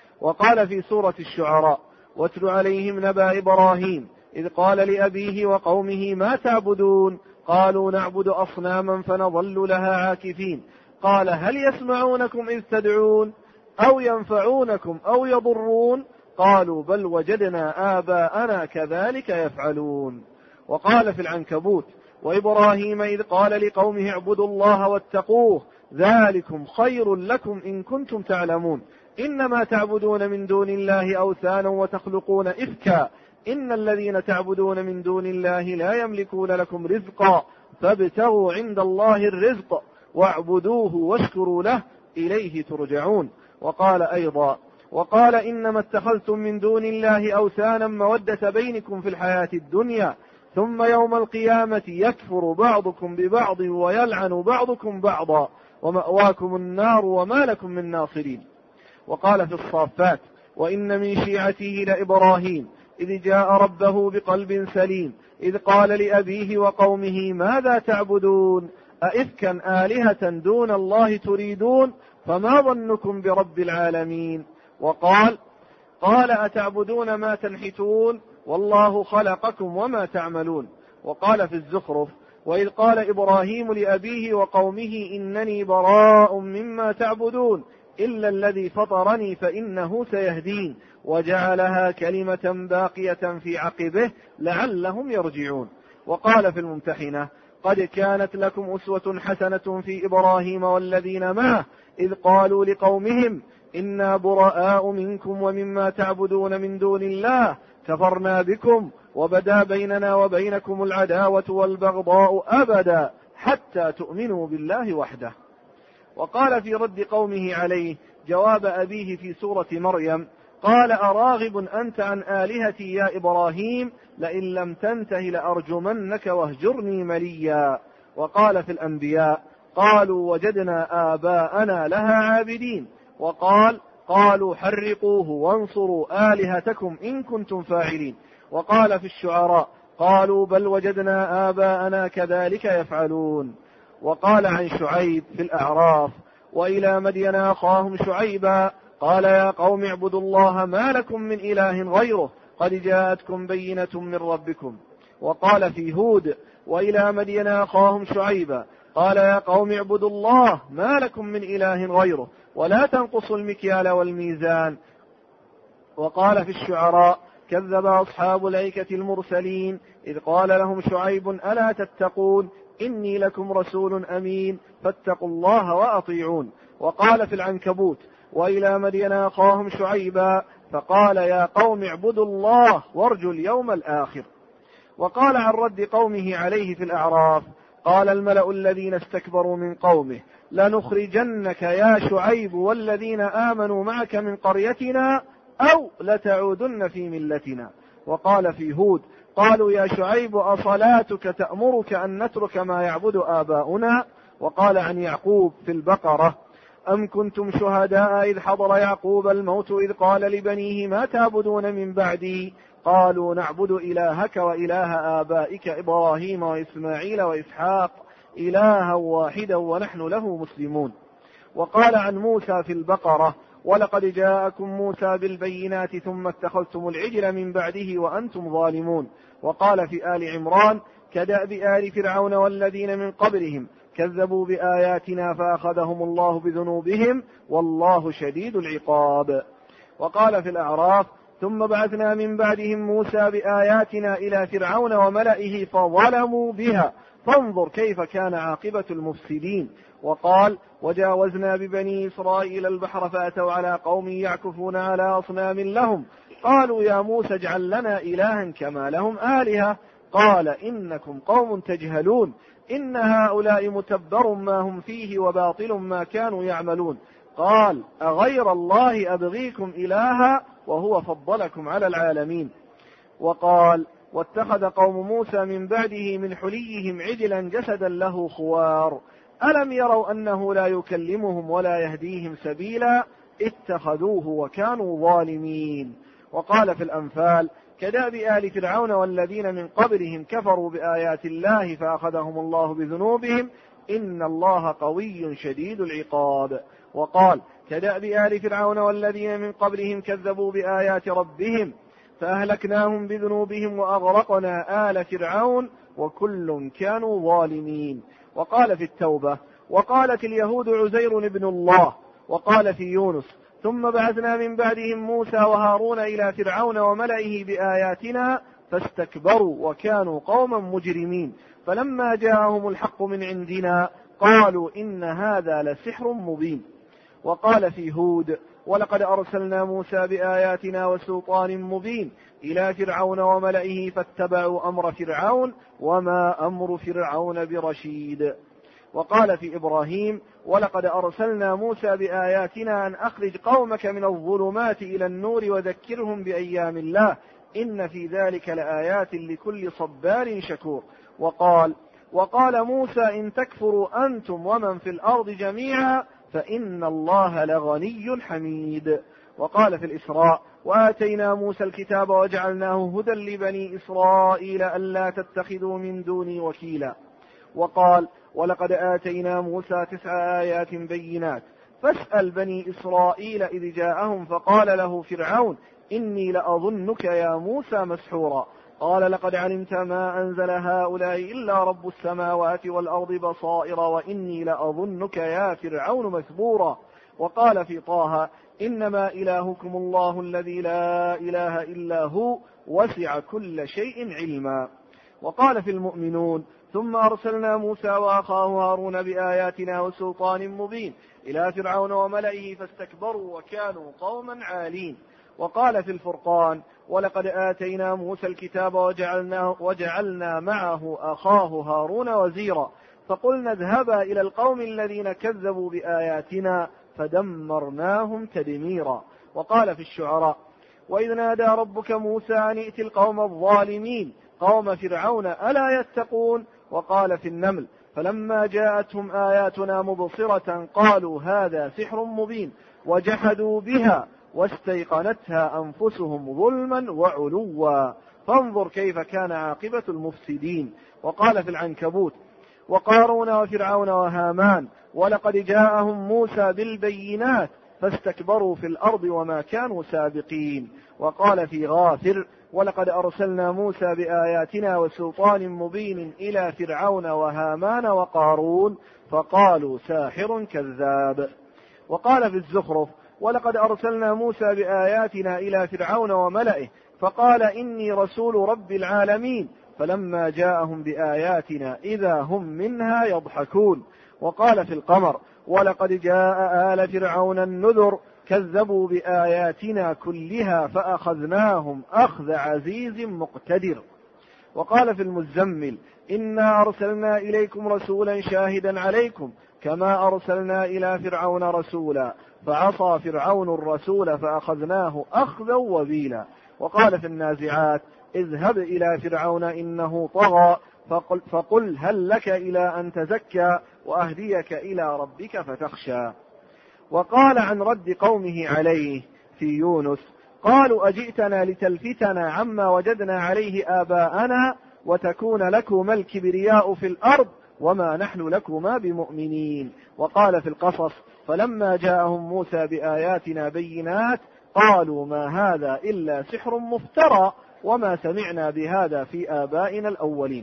وقال في سورة الشعراء: واتل عليهم نبأ إبراهيم إذ قال لأبيه وقومه ما تعبدون قالوا نعبد أصناما فنظل لها عاكفين قال هل يسمعونكم إذ تدعون أو ينفعونكم أو يضرون قالوا بل وجدنا آباءنا كذلك يفعلون. وقال في العنكبوت: وإبراهيم إذ قال لقومه اعبدوا الله واتقوه ذلكم خير لكم إن كنتم تعلمون إنما تعبدون من دون الله أوثانا وتخلقون إفكا إن الذين تعبدون من دون الله لا يملكون لكم رزقا فابتغوا عند الله الرزق واعبدوه واشكروا له إليه ترجعون. وقال أيضا: وقال إنما اتخذتم من دون الله أوثانا مودة بينكم في الحياة الدنيا ثم يوم القيامة يكفر بعضكم ببعض ويلعن بعضكم بعضا ومأواكم النار وما لكم من ناصرين. وقال في الصافات: وإن من شيعته لإبراهيم إذ جاء ربه بقلب سليم إذ قال لأبيه وقومه ماذا تعبدون أئفكا آلهة دون الله تريدون فما ظنكم برب العالمين. وقال: قال أتعبدون ما تنحتون والله خلقكم وما تعملون. وقال في الزخرف: وإذ قال إبراهيم لأبيه وقومه إنني براء مما تعبدون إلا الذي فطرني فإنه سيهدين وجعلها كلمة باقية في عقبه لعلهم يرجعون. وقال في الممتحنة: قد كانت لكم أسوة حسنة في إبراهيم والذين معه إذ قالوا لقومهم إنا براء منكم ومما تعبدون من دون الله كفرنا بكم وبدا بيننا وبينكم العداوة والبغضاء أبدا حتى تؤمنوا بالله وحده. وقال في رد قومه عليه جواب أبيه في سورة مريم: قال أراغب أنت عن آلهتي يا إبراهيم لئن لم تنته لأرجمنك واهجرني مليا. وقال في الأنبياء: قالوا وجدنا آباءنا لها عابدين. وقال: قالوا حرقوه وانصروا آلهتكم إن كنتم فاعلين. وقال في الشعراء: قالوا بل وجدنا آباءنا كذلك يفعلون. وقال عن شعيب في الأعراف: وإلى مدين أخاهم شعيبا قال يا قوم اعبدوا الله ما لكم من إله غيره قد جاءتكم بينة من ربكم. وقال في هود: وإلى مدين أخاهم شعيبا قال يا قوم اعبدوا الله ما لكم من إله غيره ولا تنقصوا المكيال والميزان. وقال في الشعراء: كذب أصحاب الأيكة المرسلين إذ قال لهم شعيب ألا تتقون إني لكم رسول أمين فاتقوا الله وأطيعون. وقال في العنكبوت: وإلى مدين أخاهم شعيبا فقال يا قوم اعبدوا الله وارجوا اليوم الآخر. وقال عن رد قومه عليه في الأعراف: قال الملأ الذين استكبروا من قومه لنخرجنك يا شعيب والذين آمنوا معك من قريتنا أو لتعودن في ملتنا. وقال في هود: قالوا يا شعيب أصلاتك تأمرك أن نترك ما يعبد آباؤنا. وقال عن يعقوب في البقرة: أم كنتم شهداء إذ حضر يعقوب الموت إذ قال لبنيه ما تعبدون من بعدي قالوا نعبد إلهك وإله آبائك إبراهيم وإسماعيل وإسحاق إلها واحدا ونحن له مسلمون. وقال عن موسى في البقرة: ولقد جاءكم موسى بالبينات ثم اتخذتم العجل من بعده وأنتم ظالمون. وقال في آل عمران: كدأب آل فرعون والذين من قبلهم كذبوا بآياتنا فأخذهم الله بذنوبهم والله شديد العقاب. وقال في الأعراف: ثم بعثنا من بعدهم موسى بآياتنا إلى فرعون وملئه فظلموا بها فانظر كيف كان عاقبة المفسدين. وقال: وجاوزنا ببني إسرائيل البحر فأتوا على قوم يعكفون على أصنام لهم قالوا يا موسى اجعل لنا إلها كما لهم آلهة قال إنكم قوم تجهلون إن هؤلاء متبر ما هم فيه وباطل ما كانوا يعملون. قال: أغير الله أبغيكم إلها وهو فضلكم على العالمين. وقال: واتخذ قوم موسى من بعده من حليهم عجلا جسدا له خوار ألم يروا أنه لا يكلمهم ولا يهديهم سبيلا اتخذوه وكانوا ظالمين. وقال في الأنفال: كدأب آل فرعون والذين من قبلهم كفروا بآيات الله فأخذهم الله بذنوبهم إن الله قوي شديد العقاب. وقال: كدأب آل فرعون والذين من قبلهم كذبوا بآيات ربهم فأهلكناهم بذنوبهم وأغرقنا آل فرعون وكل كانوا ظالمين. وقال في التوبة: وقالت اليهود عزير ابن الله. وقال في يونس: ثم بعثنا من بعدهم موسى وهارون إلى فرعون وملئه بآياتنا فاستكبروا وكانوا قوما مجرمين فلما جاءهم الحق من عندنا قالوا إن هذا لسحر مبين. وقال في هود: ولقد أرسلنا موسى بآياتنا وسلطان مبين إلى فرعون وملئه فاتبعوا أمر فرعون وما أمر فرعون برشيد. وقال في إبراهيم: ولقد أرسلنا موسى بآياتنا أن أخرج قومك من الظلمات إلى النور وذكرهم بأيام الله إن في ذلك لآيات لكل صبار شكور. وقال: وقال موسى إن تكفروا أنتم ومن في الأرض جميعا فإن الله لغني حميد. وقال في الإسراء: وآتينا موسى الكتاب وجعلناه هدى لبني إسرائيل ألا تتخذوا من دوني وكيلا. وقال: ولقد آتينا موسى تسع آيات بينات فاسأل بني إسرائيل إذ جاءهم فقال له فرعون إني لأظنك يا موسى مسحورا قال لقد علمت ما أنزل هؤلاء إلا رب السماوات والأرض بصائر وإني لأظنك يا فرعون مثبورا. وقال في طه: إنما إلهكم الله الذي لا إله إلا هو وسع كل شيء علما. وقال في المؤمنون: ثم أرسلنا موسى وأخاه هارون بآياتنا وسلطان مبين إلى فرعون وملئه فاستكبروا وكانوا قوما عالين. وقال في الفرقان: ولقد آتينا موسى الكتاب وجعلنا, وجعلنا معه أخاه هارون وزيرا فقلنا اذهبا إلى القوم الذين كذبوا بآياتنا فدمرناهم تدميرا. وقال في الشعراء: وإذ نادى ربك موسى أن ائت القوم الظالمين قوم فرعون ألا يتقون. وقال في النمل: فلما جاءتهم آياتنا مبصرة قالوا هذا سحر مبين وجحدوا بها واستيقنتها أنفسهم ظلما وعلوا فانظر كيف كان عاقبة المفسدين. وقال في العنكبوت: وقارون وفرعون وهامان ولقد جاءهم موسى بالبينات فاستكبروا في الأرض وما كانوا سابقين. وقال في غافر: ولقد أرسلنا موسى بآياتنا وسلطان مبين إلى فرعون وهامان وقارون فقالوا ساحر كذاب. وقال في الزخرف: ولقد أرسلنا موسى بآياتنا إلى فرعون وملئه فقال إني رسول رب العالمين فلما جاءهم بآياتنا إذا هم منها يضحكون. وقال في القمر: ولقد جاء آل فرعون النذر كذبوا بآياتنا كلها فأخذناهم أخذ عزيز مقتدر. وقال في المزمل: إنا أرسلنا إليكم رسولا شاهدا عليكم كما أرسلنا إلى فرعون رسولا فعصى فرعون الرسول فأخذناه أخذا وبيلا. وقال في النازعات: اذهب إلى فرعون إنه طغى فقل, فقل هل لك إلى أن تزكى وأهديك إلى ربك فتخشى. وقال عن رد قومه عليه في يونس: قالوا أجئتنا لتلفتنا عما وجدنا عليه آباءنا وتكون لكما الكبرياء في الأرض وما نحن لكما بمؤمنين. وقال في القصص فلما جاءهم موسى بآياتنا بينات قالوا ما هذا إلا سحر مفترى وما سمعنا بهذا في آبائنا الأولين.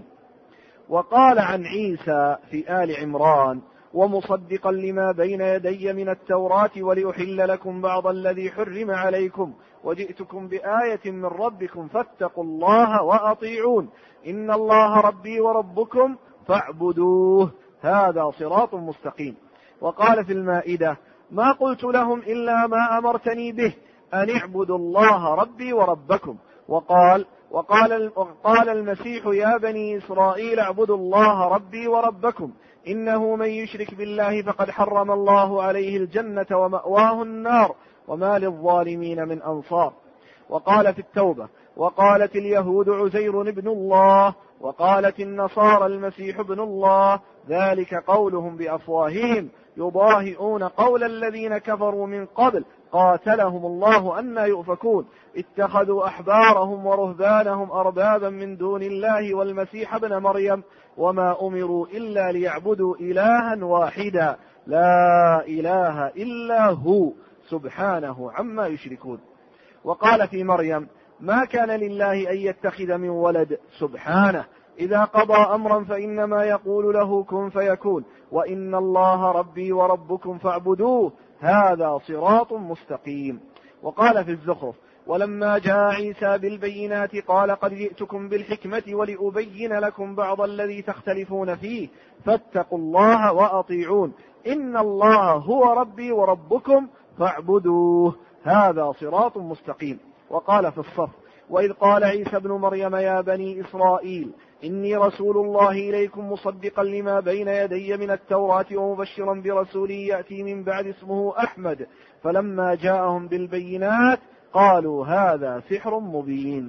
وقال عن عيسى في آل عمران ومصدقا لما بين يدي من التوراة ولأحل لكم بعض الذي حرم عليكم وجئتكم بآية من ربكم فاتقوا الله وأطيعون إن الله ربي وربكم فاعبدوه هذا صراط مستقيم. وقال في المائدة ما قلت لهم إلا ما أمرتني به أن اعبدوا الله ربي وربكم. وقال وقال قال المسيح يا بني إسرائيل اعبدوا الله ربي وربكم إنه من يشرك بالله فقد حرم الله عليه الجنة ومأواه النار وما للظالمين من أنصار. وقال في التوبة وقالت اليهود عزير ابن الله وقالت النصارى المسيح ابن الله ذلك قولهم بأفواههم يضاهئون قول الذين كفروا من قبل قاتلهم الله أنى يؤفكون اتخذوا أحبارهم ورهبانهم أربابا من دون الله والمسيح ابن مريم وما أمروا إلا ليعبدوا إلها واحدا لا إله إلا هو سبحانه عما يشركون. وقال في مريم ما كان لله أن يتخذ من ولد سبحانه إذا قضى أمرا فإنما يقول له كن فيكون وإن الله ربي وربكم فاعبدوه هذا صراط مستقيم. وقال في الزخرف ولما جاء عيسى بالبينات قال قد جئتكم بالحكمة ولأبين لكم بعض الذي تختلفون فيه فاتقوا الله وأطيعون إن الله هو ربي وربكم فاعبدوه هذا صراط مستقيم. وقال في الصف وإذ قال عيسى ابن مريم يا بني إسرائيل إني رسول الله إليكم مصدقا لما بين يدي من التوراة ومبشرا برسول يأتي من بعد اسمه أحمد فلما جاءهم بالبينات قالوا هذا سحر مبين.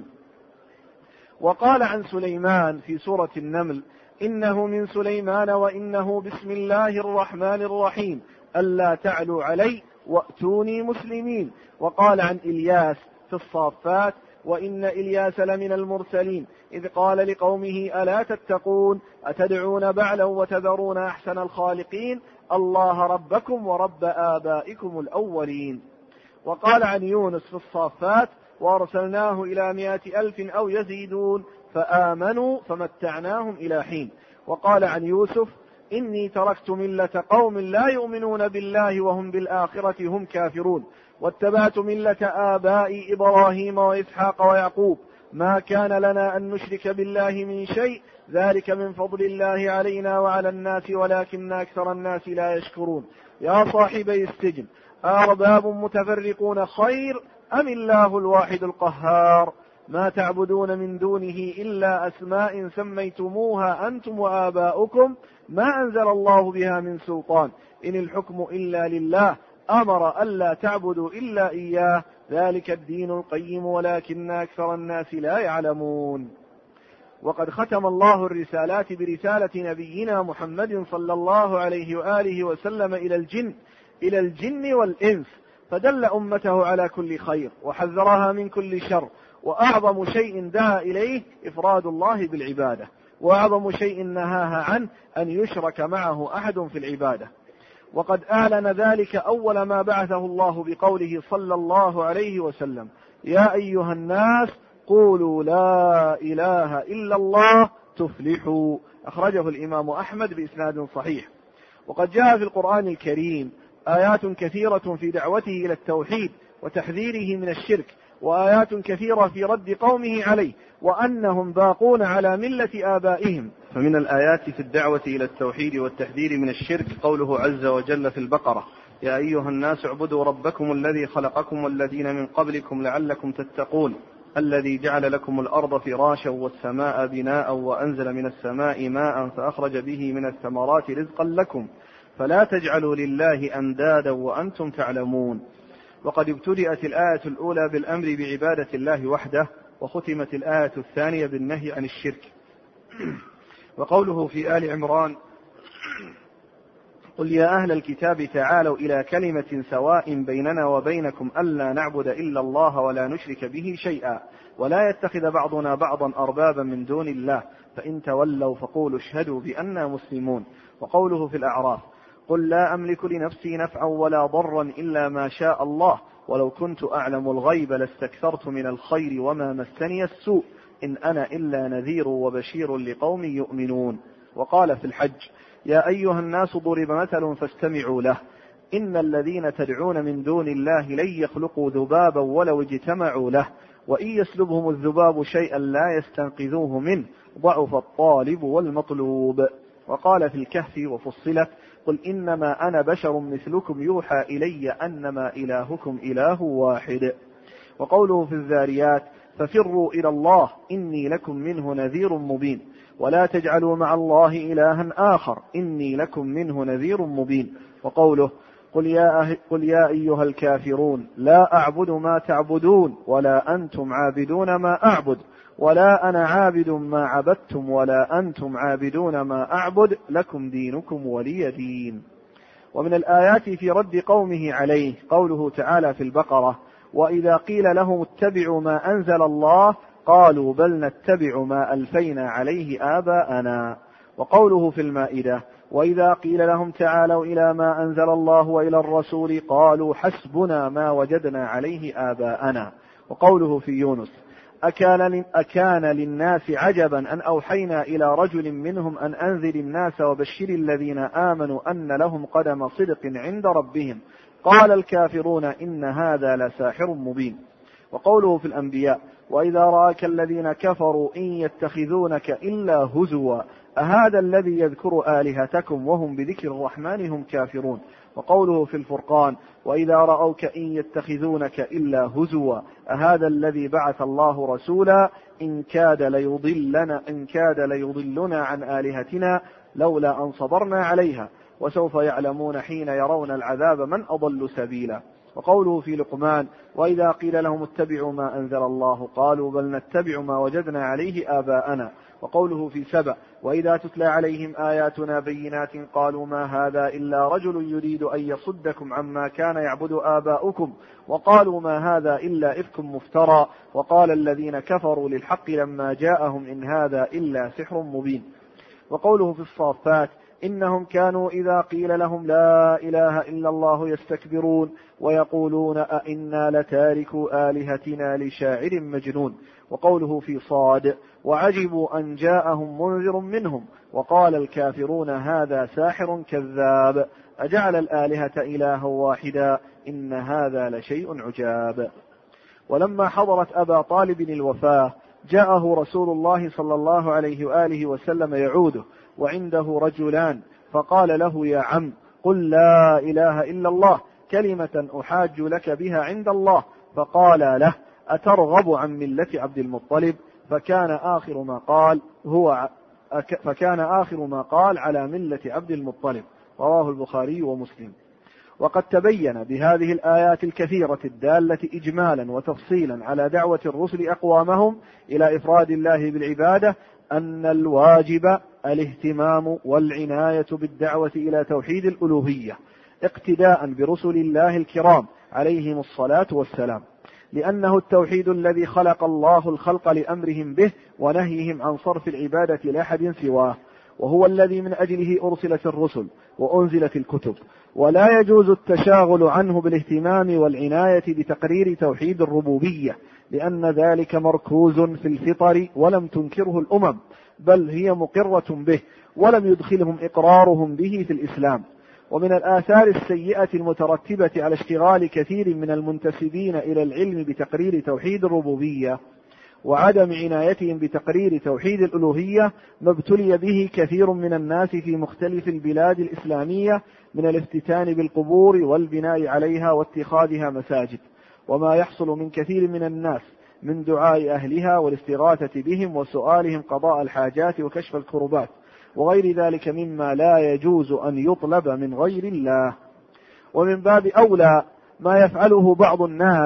وقال عن سليمان في سورة النمل إنه من سليمان وإنه بسم الله الرحمن الرحيم ألا تعلوا علي وأتوني مسلمين. وقال عن إلياس في الصافات وإن إلياس لمن المرسلين إذ قال لقومه ألا تتقون أتدعون بعلا وتذرون أحسن الخالقين الله ربكم ورب آبائكم الأولين. وقال عن يونس في الصافات وأرسلناه إلى مائة ألف أو يزيدون فآمنوا فمتعناهم إلى حين. وقال عن يوسف إني تركت ملة قوم لا يؤمنون بالله وهم بالآخرة هم كافرون واتبعت ملة آبائي إبراهيم وإسحاق ويعقوب ما كان لنا أن نشرك بالله من شيء ذلك من فضل الله علينا وعلى الناس ولكن أكثر الناس لا يشكرون. يا صاحبي السجن أرباب متفرقون خير أم الله الواحد القهار ما تعبدون من دونه إلا أسماء سميتموها أنتم وآباؤكم ما أنزل الله بها من سلطان إن الحكم إلا لله أمر ألا تعبدوا إلا إياه ذلك الدين القيم ولكن أكثر الناس لا يعلمون. وقد ختم الله الرسالات برسالة نبينا محمد صلى الله عليه وآله وسلم إلى الجن إلى الجن والإنس فدل أمته على كل خير وحذرها من كل شر وأعظم شيء دعا إليه إفراد الله بالعبادة وأعظم شيء نهاها عنه أن يشرك معه أحد في العبادة. وقد أعلن ذلك أول ما بعثه الله بقوله صلى الله عليه وسلم يا أيها الناس قولوا لا إله إلا الله تفلحوا أخرجه الإمام أحمد بإسناد صحيح. وقد جاء في القرآن الكريم آيات كثيرة في دعوته إلى التوحيد وتحذيره من الشرك وآيات كثيرة في رد قومه عليه وأنهم باقون على ملة آبائهم. فمن الآيات في الدعوة إلى التوحيد والتحذير من الشرك قوله عز وجل في البقرة يا أيها الناس اعبدوا ربكم الذي خلقكم والذين من قبلكم لعلكم تتقون الذي جعل لكم الأرض فراشا والسماء بناء وأنزل من السماء ماء فأخرج به من الثمرات رزقا لكم فلا تجعلوا لله أندادا وأنتم تعلمون. وقد ابتدأت الآية الأولى بالأمر بعبادة الله وحده وختمت الآية الثانية بالنهي عن الشرك. وقوله في آل عمران قل يا أهل الكتاب تعالوا إلى كلمة سواء بيننا وبينكم ألا نعبد إلا الله ولا نشرك به شيئا ولا يتخذ بعضنا بعضا أربابا من دون الله فإن تولوا فقولوا اشهدوا بأننا مسلمون. وقوله في الأعراف قل لا أملك لنفسي نفعا ولا ضرا إلا ما شاء الله ولو كنت أعلم الغيب لاستكثرت من الخير وما مسني السوء إن أنا إلا نذير وبشير لقوم يؤمنون. وقال في الحج يا أيها الناس ضرب مثل فاستمعوا له إن الذين تدعون من دون الله لن يخلقوا ذبابا ولو اجتمعوا له وإن يسلبهم الذباب شيئا لا يستنقذوه منه ضعف الطالب والمطلوب. وقال في الكهف وفصلت قل إنما أنا بشر مثلكم يوحى إلي أنما إلهكم إله واحد. وقوله في الذاريات ففروا إلى الله إني لكم منه نذير مبين ولا تجعلوا مع الله إلها آخر إني لكم منه نذير مبين. وقوله قل يا, أه... قل يا أيها الكافرون لا أعبد ما تعبدون ولا أنتم عابدون ما أعبد ولا أنا عابد ما عبدتم ولا أنتم عابدون ما أعبد لكم دينكم ولي دين. ومن الآيات في رد قومه عليه قوله تعالى في البقرة وإذا قيل لهم اتبعوا ما أنزل الله قالوا بل نتبع ما ألفينا عليه آباءنا. وقوله في المائدة وإذا قيل لهم تعالوا إلى ما أنزل الله وإلى الرسول قالوا حسبنا ما وجدنا عليه آباءنا. وقوله في يونس أكان, أكان للناس عجبا أن أوحينا إلى رجل منهم أن أنذر الناس وبشر الذين آمنوا أن لهم قدم صدق عند ربهم قال الكافرون إن هذا لساحر مبين. وقوله في الأنبياء وإذا رآك الذين كفروا إن يتخذونك إلا هزوا أهذا الذي يذكر آلهتكم وهم بذكر الرحمن هم كافرون. وقوله في الفرقان وإذا رأوك إن يتخذونك إلا هزوا أهذا الذي بعث الله رسولا إن كاد ليضلنا, إن كاد ليضلنا عن آلهتنا لولا أن صبرنا عليها وسوف يعلمون حين يرون العذاب من أضل سبيلا. وقوله في لقمان وإذا قيل لهم اتبعوا ما أنزل الله قالوا بل نتبع ما وجدنا عليه آباءنا. وقوله في سبأ وإذا تتلى عليهم آياتنا بينات قالوا ما هذا إلا رجل يريد أن يصدكم عما كان يعبد آباؤكم وقالوا ما هذا إلا إفك مفترى وقال الذين كفروا للحق لما جاءهم إن هذا إلا سحر مبين. وقوله في الصافات إنهم كانوا إذا قيل لهم لا إله إلا الله يستكبرون ويقولون أئنا لتاركوا آلهتنا لشاعر مجنون. وقوله في صاد وعجبوا أن جاءهم منذر منهم وقال الكافرون هذا ساحر كذاب أجعل الآلهة إلها واحدا إن هذا لشيء عجاب. ولما حضرت أبا طالب الوفاة جاءه رسول الله صلى الله عليه وآله وسلم يعوده وعنده رجلان فقال له يا عم قل لا إله إلا الله كلمة أحاج لك بها عند الله فقال له أترغب عن ملة عبد المطلب فكان آخر ما قال هو فكان آخر ما قال على ملة عبد المطلب. رواه البخاري ومسلم. وقد تبين بهذه الآيات الكثيرة الدالة إجمالا وتفصيلا على دعوة الرسل أقوامهم إلى إفراد الله بالعبادة أن الواجب الاهتمام والعناية بالدعوة إلى توحيد الألوهية اقتداء برسل الله الكرام عليهم الصلاة والسلام لأنه التوحيد الذي خلق الله الخلق لأمرهم به ونهيهم عن صرف العبادة لأحد سواه وهو الذي من أجله أرسلت الرسل وأنزلت الكتب ولا يجوز التشاغل عنه بالاهتمام والعناية بتقرير توحيد الربوبية لأن ذلك مركوز في الفطر ولم تنكره الأمم بل هي مقرة به ولم يدخلهم إقرارهم به في الإسلام. ومن الآثار السيئة المترتبة على اشتغال كثير من المنتسبين إلى العلم بتقرير توحيد الربوبية وعدم عنايتهم بتقرير توحيد الألوهية ما ابتلي به كثير من الناس في مختلف البلاد الإسلامية من الافتتان بالقبور والبناء عليها واتخاذها مساجد وما يحصل من كثير من الناس من دعاء أهلها والاستغاثة بهم وسؤالهم قضاء الحاجات وكشف الكربات وغير ذلك مما لا يجوز أن يطلب من غير الله. ومن باب أولى ما يفعله بعض الناس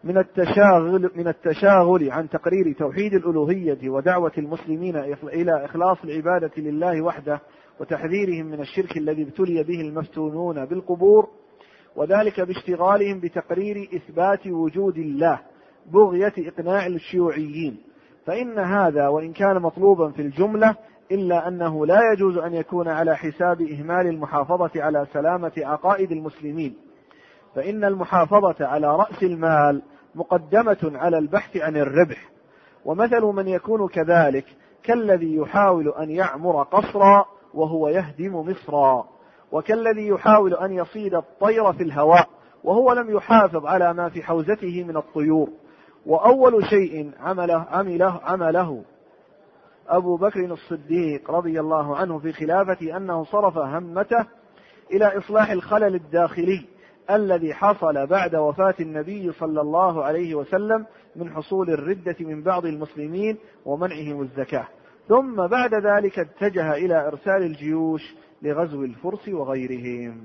من التشاغل من التشاغل عن تقرير توحيد الألوهية ودعوة المسلمين إلى إخلاص العبادة لله وحده وتحذيرهم من الشرك الذي ابتلي به المفتونون بالقبور، وذلك باشتغالهم بتقرير إثبات وجود الله بغية إقناع الشيوعيين، فإن هذا وإن كان مطلوبا في الجملة إلا أنه لا يجوز أن يكون على حساب إهمال المحافظة على سلامة عقائد المسلمين، فإن المحافظة على رأس المال مقدمة على البحث عن الربح، ومثل من يكون كذلك كالذي يحاول أن يعمر قصرا وهو يهدم مصرا، وكالذي يحاول أن يصيد الطير في الهواء وهو لم يحافظ على ما في حوزته من الطيور. وأول شيء عمله, عمله, عمله أبو بكر الصديق رضي الله عنه في خلافة أنه صرف همته إلى إصلاح الخلل الداخلي الذي حصل بعد وفاة النبي صلى الله عليه وسلم من حصول الردة من بعض المسلمين ومنعهم الزكاة، ثم بعد ذلك اتجه إلى إرسال الجيوش لغزو الفرس وغيرهم.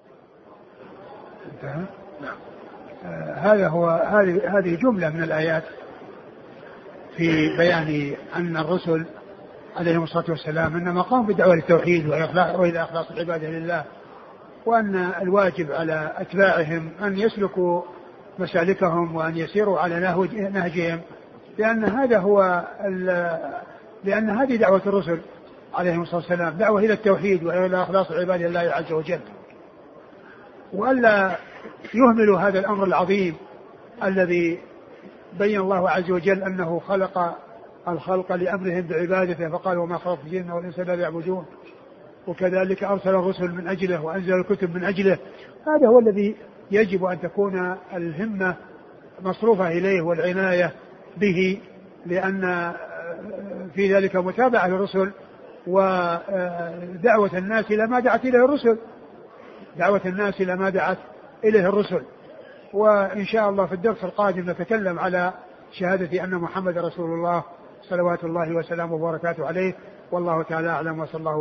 نعم. آه هذا هو هذه هذه جملة من الآيات في بيان أن الرسل عليهم الصلاة والسلام إنما قاموا بدعوة التوحيد وإلى إخلاص العبادة لله، وأن الواجب على أتباعهم أن يسلكوا مسالكهم وأن يسيروا على نهجهم، لأن هذا هو لأن هذه دعوة الرسل عليهم الصلاة والسلام، دعوة إلى التوحيد وإلى إخلاص العبادة لله عز وجل، وألا يهملوا هذا الأمر العظيم الذي بين الله عز وجل أنه خلق الخلق لأمرهم بعبادته، فقال وما خلقت الجن والإنس إلا ليعبدون، وكذلك أرسل الرسل من أجله وأنزل الكتب من أجله. هذا هو الذي يجب أن تكون الهمة مصروفة إليه والعناية به، لأن في ذلك متابعة للرسل ودعوة الناس إلى ما دعت إليه الرسل دعوة الناس إلى ما دعت إليه الرسل. وإن شاء الله في الدرس القادم نتكلم على شهادة أن محمد رسول الله صلوات الله وسلامه وبركاته عليه، والله تعالى أعلم، وصلى الله